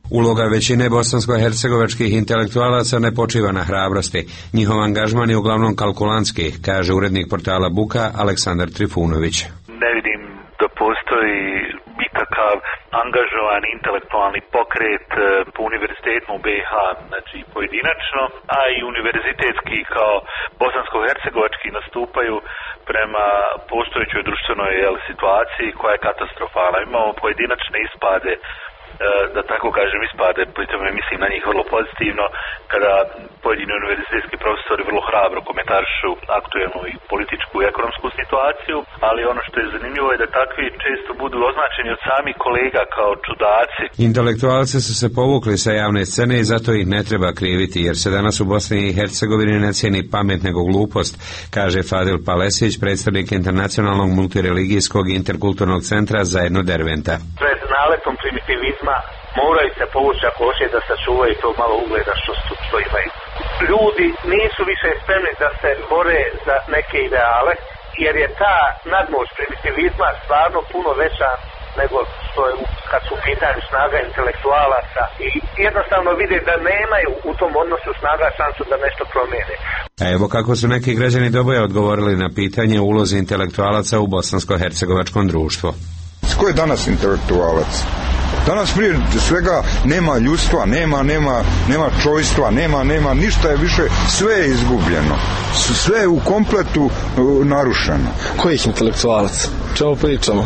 Uloga većine bosansko-hercegovačkih intelektualaca ne počiva na hrabrosti. Njihov angažman je uglavnom kalkulantski, kaže urednik portala Buka Aleksandar Trifunović. Ne vidim da postoji ikakav angažovan intelektualni pokret po univerzitetima u BiH, znači pojedinačno, a i univerzitetski kao bosansko-hercegovački nastupaju prema postojećoj društvenoj situaciji koja je katastrofalna. Imamo pojedinačne ispade, da tako kažem ispade, pritom mislim na njih vrlo pozitivno, kada pojedini univerzitetski profesori vrlo hrabro komentarišu aktuelnu i političku i ekonomsku situaciju, ali ono što je zanimljivo je da takvi često budu označeni od samih kolega kao čudaci. Intelektualci su se povukli sa javne scene i zato ih ne treba kriviti, jer se danas u Bosni i Hercegovini ne cijeni pamet nego glupost, kaže Fadil Palesić, predstavnik internacionalnog multireligijskog interkulturnog centra Zajedno Derventa. Pred naletom primitivizma moraju se povući ako hoće da sačuvaju to malo ugleda što imaju. Ljudi nisu više spremni da se bore za neke ideale, jer je ta nadmoć primitivizma stvarno puno veća nego što je kad su u pitanju snaga intelektualaca i jednostavno vide da nemaju u tom odnosu snaga šansu da nešto promijene. Evo kako su neki građani Doboja odgovorili na pitanje o ulozi intelektualaca u bosansko-hercegovačkom društvu. Ko je danas intelektualac? Danas prije svega nema ljudstva, nema čojstva, nema, ništa je više, sve je izgubljeno. Sve je u kompletu narušeno. Kojih intelektualac? Čemu pričamo?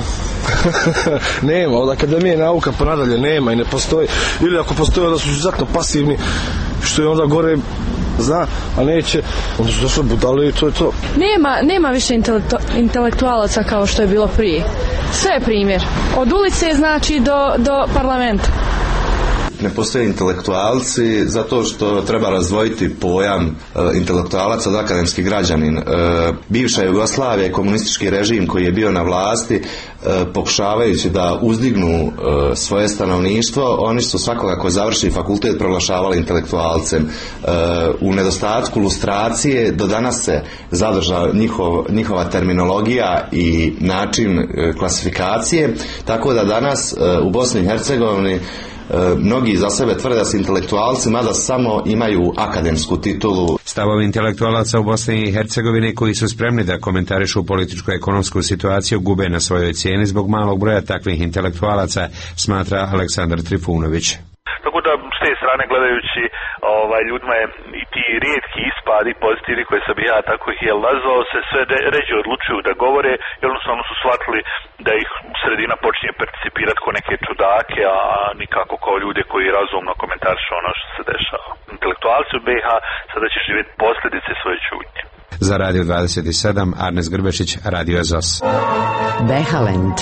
Nema, od akademije nauka pa nadalje nema i ne postoji. Ili ako postoji, da su izuzetno pasivni, što je onda gore zna, a neće, onda su došli budale i to je to. Nema više intelektualaca kao što je bilo prije. Sve je primjer. Od ulice znači do parlamenta. Ne postoje intelektualci zato što treba razdvojiti pojam intelektualac od akademski građanin. Bivša Jugoslavija i komunistički režim koji je bio na vlasti, pokušavajući da uzdignu svoje stanovništvo, oni su svakoga ko završi fakultet proglašavali intelektualcem. U nedostatku lustracije do danas se zadrža njihova terminologija i način klasifikacije, tako da danas u Bosni i Hercegovini mnogi za sebe tvrde da su intelektualci, mada samo imaju akademsku titulu. Stavovi intelektualaca u Bosni i Hercegovini koji su spremni da komentarišu političko-ekonomsku situaciju gube na svojoj cijeni zbog malog broja takvih intelektualaca, smatra Aleksandar Trifunović. Tako da s te strane gledajući ljudima je i ti rijetki ispadi pozitivni koje sam ja tako ih je nazvao se sve ređe odlučuju da govore, jer jednostavno su shvatili da ih sredina počinje percipirati kao neke čudake, a nikako kao ljude koji razumno komentarišu ono što se dešava. Intelektualci u BiH sada će živjeti posljedice svoje čudnje. Za Radio 27 Arnes Grbešić, Radio Azos. Behalend.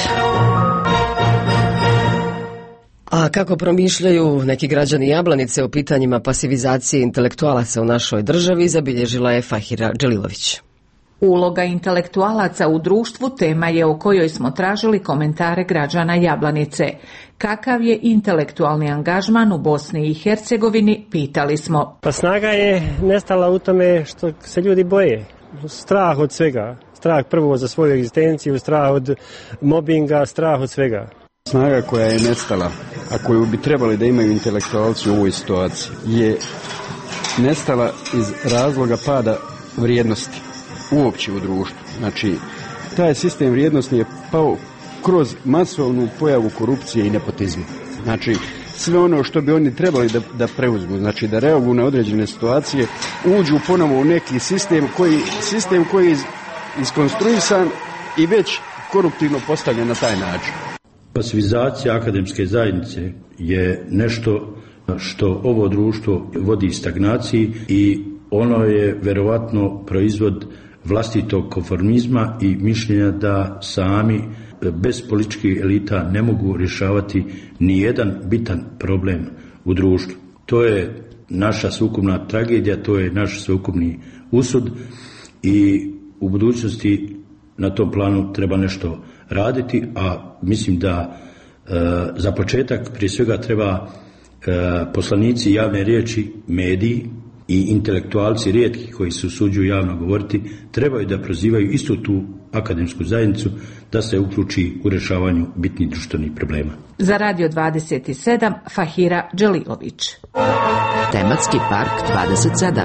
A kako promišljaju neki građani Jablanice o pitanjima pasivizacije intelektualaca u našoj državi, zabilježila je Fahira Dželilović. Uloga intelektualaca u društvu tema je o kojoj smo tražili komentare građana Jablanice. Kakav je intelektualni angažman u Bosni i Hercegovini, pitali smo. Pa snaga je nestala u tome što se ljudi boje. Strah od svega. Strah prvo za svoju egzistenciju, strah od mobinga, strah od svega. Snaga koja je nestala, a koju bi trebali da imaju intelektualci u ovoj situaciji, je nestala iz razloga pada vrijednosti uopće u društvu. Znači, taj sistem vrijednosti je pao kroz masovnu pojavu korupcije i nepotizma. Znači, sve ono što bi oni trebali da preuzmu, znači da reaguju na određene situacije, uđu ponovo u neki sistem koji je iskonstruisan i već koruptivno postavljen na taj način. Pasivizacija akademske zajednice je nešto što ovo društvo vodi stagnaciji i ono je verovatno proizvod vlastitog konformizma i mišljenja da sami bez političkih elita ne mogu rješavati ni jedan bitan problem u društvu. To je naša sveukupna tragedija, to je naš sveukupni usud i u budućnosti na tom planu treba nešto raditi, a mislim da za početak prije svega treba poslanici javne riječi, mediji i intelektualci rijetki koji se usuđuju javno govoriti trebaju da prozivaju istu tu akademsku zajednicu da se uključi u rješavanju bitnih društvenih problema. Za Radio 27 Fahira Đelilović. Tematski park 27.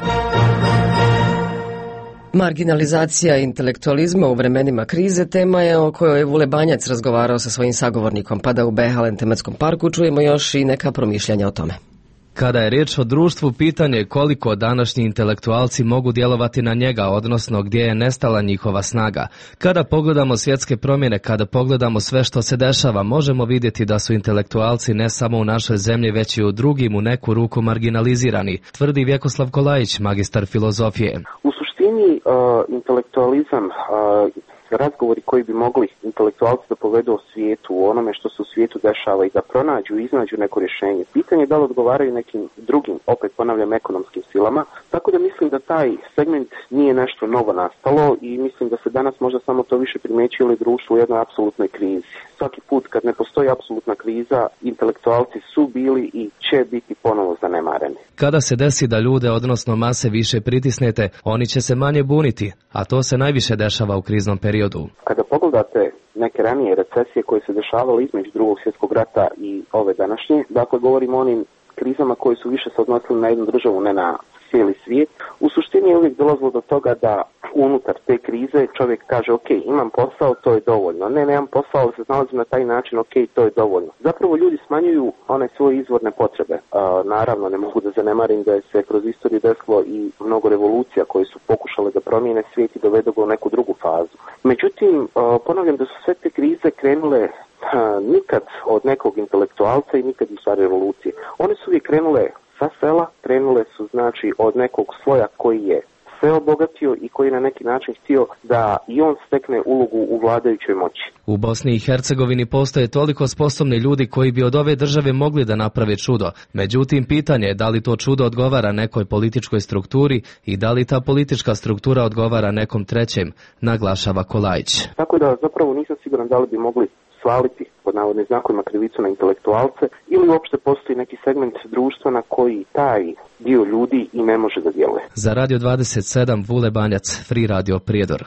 Marginalizacija intelektualizma u vremenima krize tema je o kojoj je Vule Banjac razgovarao sa svojim sagovornikom, pa da u Behalen tematskom parku čujemo još i neka promišljanja o tome. Kada je riječ o društvu, pitanje je koliko današnji intelektualci mogu djelovati na njega, odnosno gdje je nestala njihova snaga. Kada pogledamo svjetske promjene, kada pogledamo sve što se dešava, možemo vidjeti da su intelektualci ne samo u našoj zemlji, već i u drugim u neku ruku marginalizirani, tvrdi Vjekoslav Kolajić, magistar filozofije. U suštini intelektualizam, razgovori koji bi mogli intelektualci da povedu o svijetu, o onome što se u svijetu dešava i da pronađu i iznađu neko rješenje. Pitanje je da li odgovaraju nekim drugim, opet ponavljam, ekonomskim silama. Tako da mislim da taj segment nije nešto novo nastalo i mislim da se danas možda samo to više primjećuje društvo u jednoj apsolutnoj krizi. Svaki put kad ne postoji apsolutna kriza, intelektualci su bili i će biti ponovo zanemareni. Kada se desi da ljude, odnosno mase, više pritisnete, oni će se manje buniti, a to se najviše dešava u kriznom periodu. Kada pogledate neke ranije recesije koje se dešavale između Drugog svjetskog rata i ove današnje, dakle govorimo o onim krizama koje su više se odnosile na jednu državu, ne na cijeli svijet. U suštini je uvijek dolazilo do toga da unutar te krize čovjek kaže ok, imam posao, to je dovoljno. Ne, nemam posao, ali se nalazim na taj način, ok, to je dovoljno. Zapravo ljudi smanjuju one svoje izvorne potrebe. Naravno, ne mogu da zanemarim da je se kroz istoriju desilo i mnogo revolucija koje su pokušale da promijene svijet i dovedu ga u neku drugu fazu. Međutim, ponavljam da su sve te krize krenule nikad od nekog intelektualca i nikad u stvari revolucije. One su uvijek krenule sa sela, krenule su znači od nekog sloja koji je sve obogatio i koji na neki način htio da i on stekne ulogu u vladajućoj moći. U Bosni i Hercegovini postoje toliko sposobni ljudi koji bi od ove države mogli da naprave čudo. Međutim, pitanje je da li to čudo odgovara nekoj političkoj strukturi i da li ta politička struktura odgovara nekom trećem, naglašava Kolajić. Tako da zapravo nisam siguran da li bi mogli svaliti pod navodnim znakovima krivicu na intelektualce ili uopšte postoji neki segment društva na koji taj dio ljudi i ne može da djeluje. Za Radio 27 Vule Banjac, Free Radio Prijedor.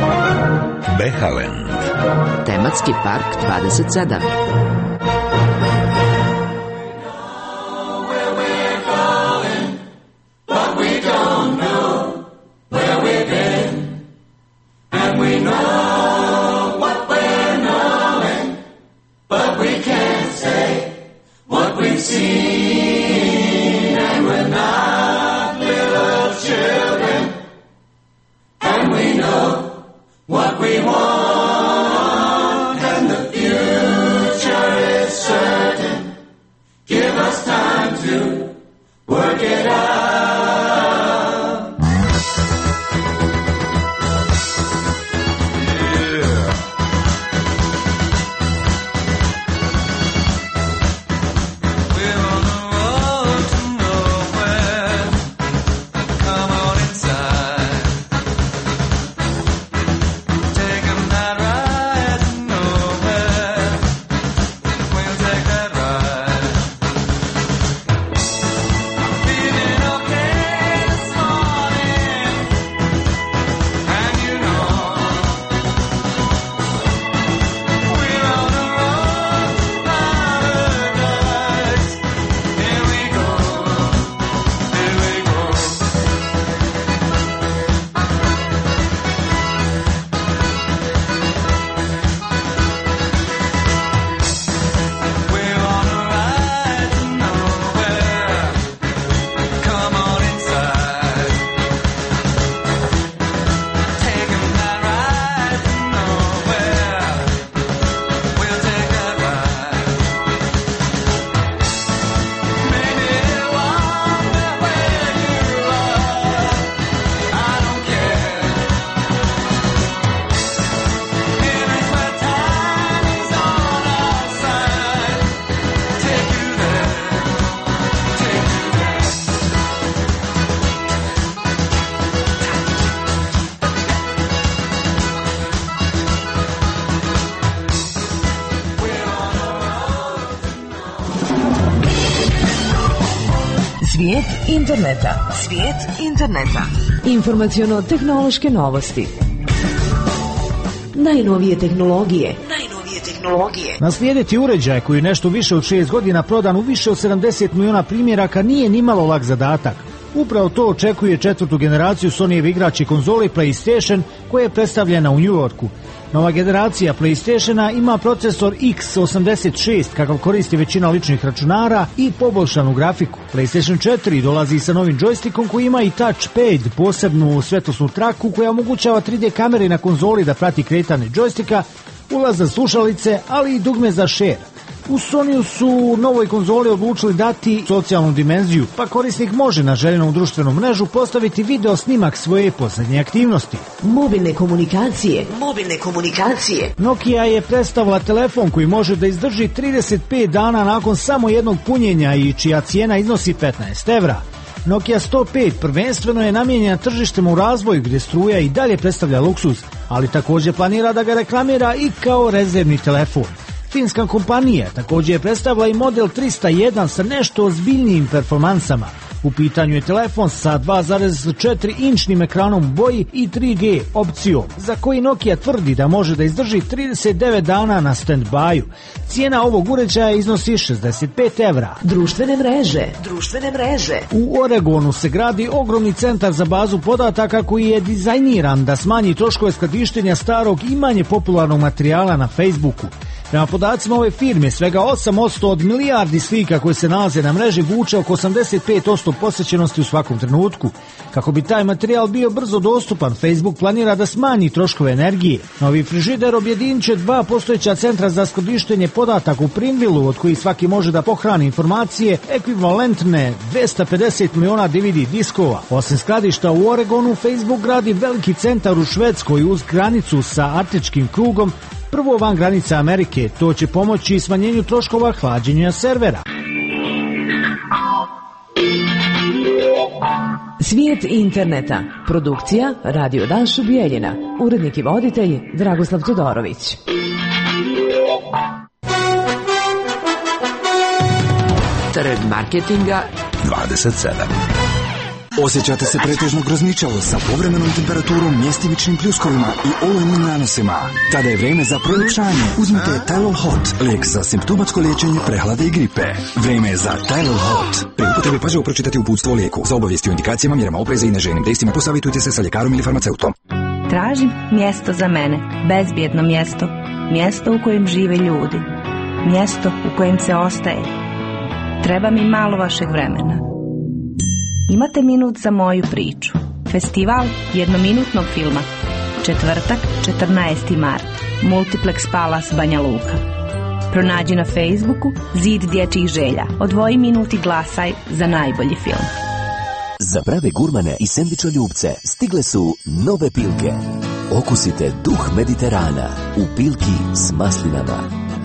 Behalen. Tematski park 27. Seen and we're not little children, and we know what we want, and the future is certain. Give us time to work it out. Svijet interneta. Svijet interneta. Informaciono-tehnološke novosti. najnovije tehnologije. Naslijediti uređaj koji je nešto više od 6 godina prodan u više od 70 miliona primjeraka nije nimalo lak zadatak. Upravo to očekuje četvrtu generaciju Sonyjeve igrače konzole PlayStation koja je predstavljena u New Yorku. Nova generacija PlayStationa ima procesor X86 kakav koristi većina ličnih računara i poboljšanu grafiku. PlayStation 4 dolazi sa novim džojstikom koji ima i touchpad, posebnu svetlosnu traku koja omogućava 3D kamere na konzoli da prati kretanje džojstika, ulaz za slušalice, ali i dugme za share. U Sonyu su novoj konzoli odlučili dati socijalnu dimenziju, pa korisnik može na željenu društvenu mrežu postaviti video snimak svoje posljednje aktivnosti. Mobilne komunikacije. Nokia je predstavila telefon koji može da izdrži 35 dana nakon samo jednog punjenja i čija cijena iznosi 15 evra. Nokia 105 prvenstveno je namijenjena tržištem u razvoju gdje struja i dalje predstavlja luksuz, ali također planira da ga reklamira i kao rezervni telefon. Finska kompanija također je predstavila i model 301 sa nešto ozbiljnijim performansama. U pitanju je telefon sa 2,4-inčnim ekranom u boji i 3G opcijom, za koji Nokia tvrdi da može da izdrži 39 dana na stand-byu. Cijena ovog uređaja iznosi 65 evra. Društvene mreže. U Oregonu se gradi ogromni centar za bazu podataka koji je dizajniran da smanji troškove skladištenja starog i manje popularnog materijala na Facebooku. Prema podacima ove firme, svega 8% od milijardi slika koje se nalaze na mreži vuče oko 85% posjećenosti u svakom trenutku. Kako bi taj materijal bio brzo dostupan, Facebook planira da smanji troškove energije. Novi frižider objedinit će 2 postojeća centra za skladištenje podataka u Prinvillu, od kojih svaki može da pohrani informacije ekvivalentne 250 miliona DVD diskova. Osim skladišta u Oregonu, Facebook gradi veliki centar u Švedskoj uz granicu sa Arktičkim krugom, prvo van granica Amerike. To će pomoći smanjenju troškova hlađenja servera. Svijet interneta. Produkcija Radio Dašo Bijeljina. Urednik i voditelj Dragoslav Todorović. Trg marketinga 27. Osjećate se pretežno grozničavo sa povremenom temperaturom, mjestimičnim pljuskovima i olujnim nanosima? Tada je vreme za proljepšanje. Uzmite Tylol Hot, lijek za simptomatsko liječenje prehlade i gripe. Vreme je za Tylol Hot. Pri upotrebi pažljivo pročitati uputstvo o lijeku. Za obavijesti o indikacijama, mjerama opreza i neželjenim dejstvima posavitujte se sa ljekarom ili farmaceutom. Tražim mjesto za mene, bezbjedno mjesto. Mjesto u kojem žive ljudi. Mjesto u kojem se ostaje. Treba mi malo vašeg vremena. Imate minut za moju priču. Festival jednominutnog filma. Četvrtak, 14. mart. Multiplex Palace Banja Luka. Pronađi na Facebooku Zid dječjih želja. Odvoji minut i glasaj za najbolji film. Za prave gurmane i sendvičoljubce stigle su nove pilke. Okusite duh Mediterana u pilki s maslinama.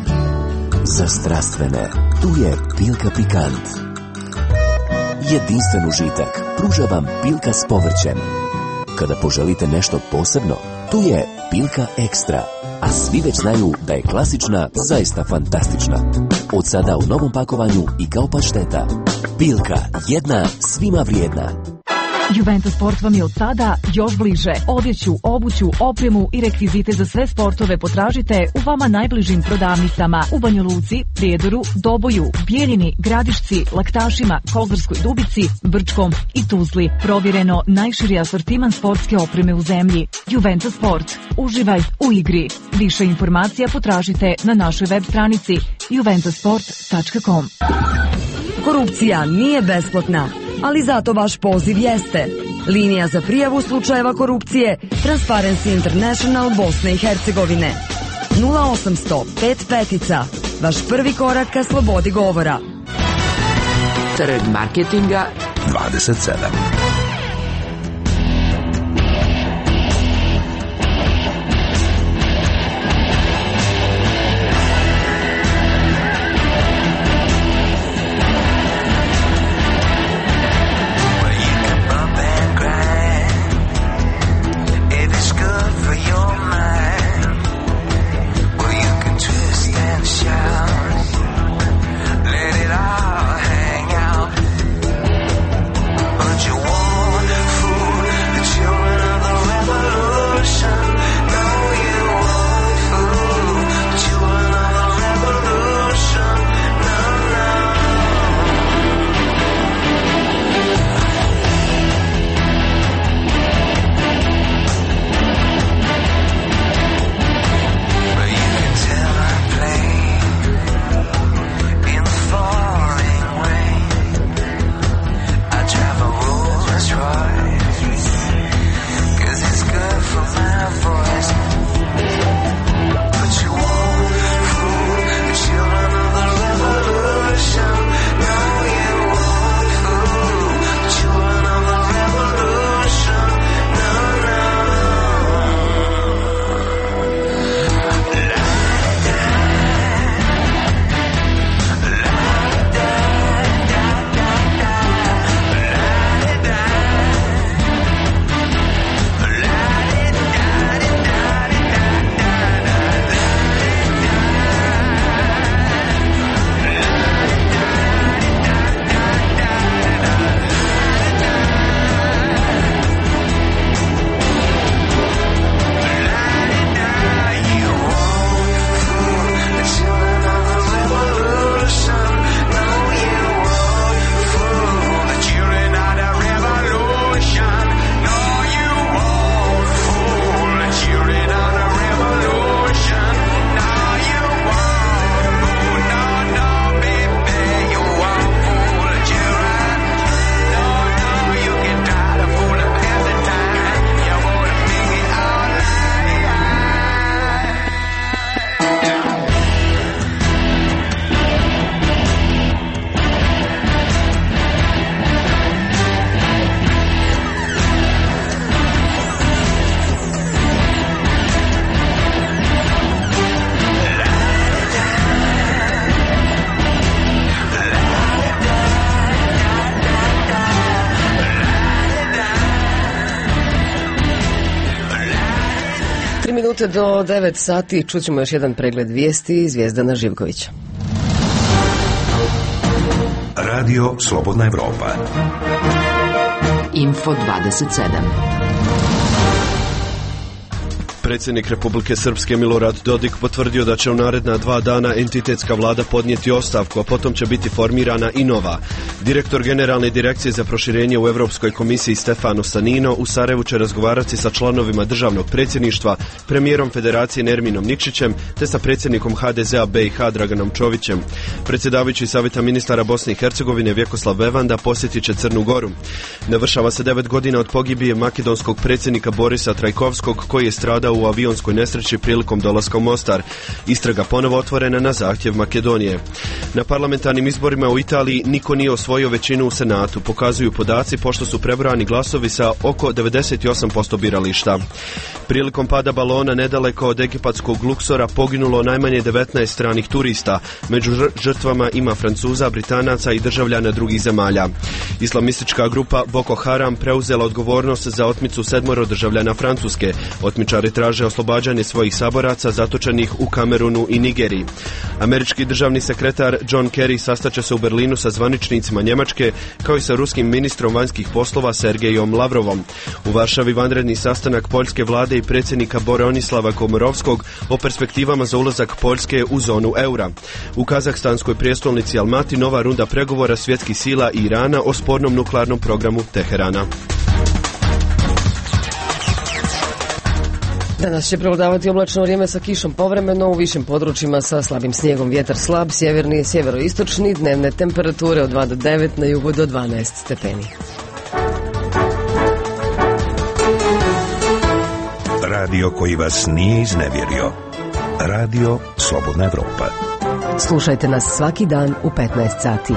Za strastvene, tu je pilka pikant. Jedinstven užitak pruža vam pilka s povrćem. Kada poželite nešto posebno, tu je pilka ekstra. A svi već znaju da je klasična zaista fantastična. Od sada u novom pakovanju i kao pašteta. Pilka, jedna svima vrijedna. Juventus Sport vam je od sada još bliže. Odjeću, obuću, opremu i rekvizite za sve sportove potražite u vama najbližim prodavnicama u Banja Luci, Prijedoru, Doboju, Bijeljini, Gradišci, Laktašima, Kozarskoj Dubici, Brčkom i Tuzli. Provjereno najširi asortiman sportske opreme u zemlji. Juventus Sport. Uživaj u igri. Više informacija potražite na našoj web stranici juventusport.com. Korupcija nije besplatna, ali zato vaš poziv jeste. Linija za prijavu slučajeva korupcije Transparency International Bosne i Hercegovine. 0800 55. Vaš prvi korak ka slobodi govora. Trg marketinga 27. Let it all hang out, but you won't. minute do 9 sati čućemo još jedan pregled vijesti Zvijezdana Živkovića. Radio Slobodna Evropa. Info 27. Predsjednik Republike Srpske Milorad Dodik potvrdio da će u naredna 2 dana entitetska vlada podnijeti ostavku, a potom će biti formirana i nova. Direktor Generalne direkcije za proširenje u Europskoj komisiji Stefano Stanino u Sarajevu će razgovarati sa članovima državnog predsjedništva, premijerom Federacije Nerminom Nikšićem te sa predsjednikom HDZ-a BiH Draganom Čovićem. Predsjedavajući Savjeta ministara Bosne i Hercegovine Vjekoslav Bevanda posjetit će Crnu Goru. Navršava se 9 godina od pogibije makedonskog predsjednika Borisa Trajkovskog koji je stradao u avionskoj nesreći prilikom dolaska u Mostar. Istraga ponovo otvorena na zahtjev Makedonije. Na parlamentarnim izborima u Italiji niko nije osvojio većinu u Senatu, pokazuju podaci pošto su prebrojani glasovi sa oko 98% birališta. Prilikom pada balona nedaleko od egipatskog Luksora poginulo najmanje 19 stranih turista. Među žrtvama ima Francuza, Britanaca i državljana drugih zemalja. Islamistička grupa Boko Haram preuzela odgovornost za otmicu 7 državljana Francuske. Otmičari traže oslobađanje svojih saboraca zatočenih u Kamerunu i Nigeriji. Američki državni sekretar John Kerry sastaće se u Berlinu sa zvaničnicima Njemačke kao i sa ruskim ministrom vanjskih poslova Sergejom Lavrovom. U Varšavi vanredni sastanak poljske vlade i predsjednika Bronislava Komorovskog o perspektivama za ulazak Poljske u zonu eura. U kazahstanskoj prijestolnici Almati nova runda pregovora svjetskih sila i Irana o spornom nuklearnom programu Teherana. Danas će prevladavati oblačno vrijeme sa kišom povremeno, u višim područjima sa slabim snijegom, vjetar slab, sjeverni i sjeveroistočni, dnevne temperature od 2 do 9, na jugu do 12 stepeni. Radio koji vas nije iznevjerio. Radio Slobodna Evropa. Slušajte nas svaki dan u 15 sati.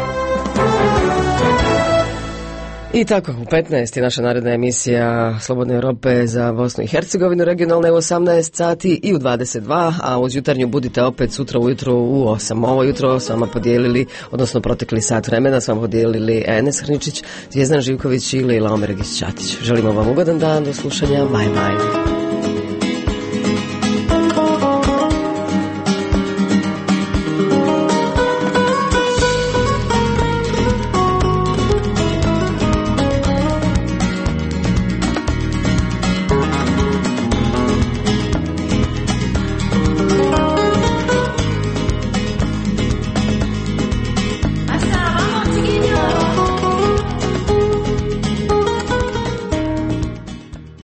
I tako, u 15 je naša naredna emisija Slobodne Europe za Bosnu i Hercegovinu, regionalna je u 18 sati i u 22, a uz jutarnju budite opet sutra ujutro u 8. Ovo jutro s vama podijelili, odnosno protekli sat vremena s vama podijelili Enes Hrničić, Zvijezdan Živković i Lejla Omergić-Ćatić. Želimo vam ugodan dan, do slušanja, bye bye.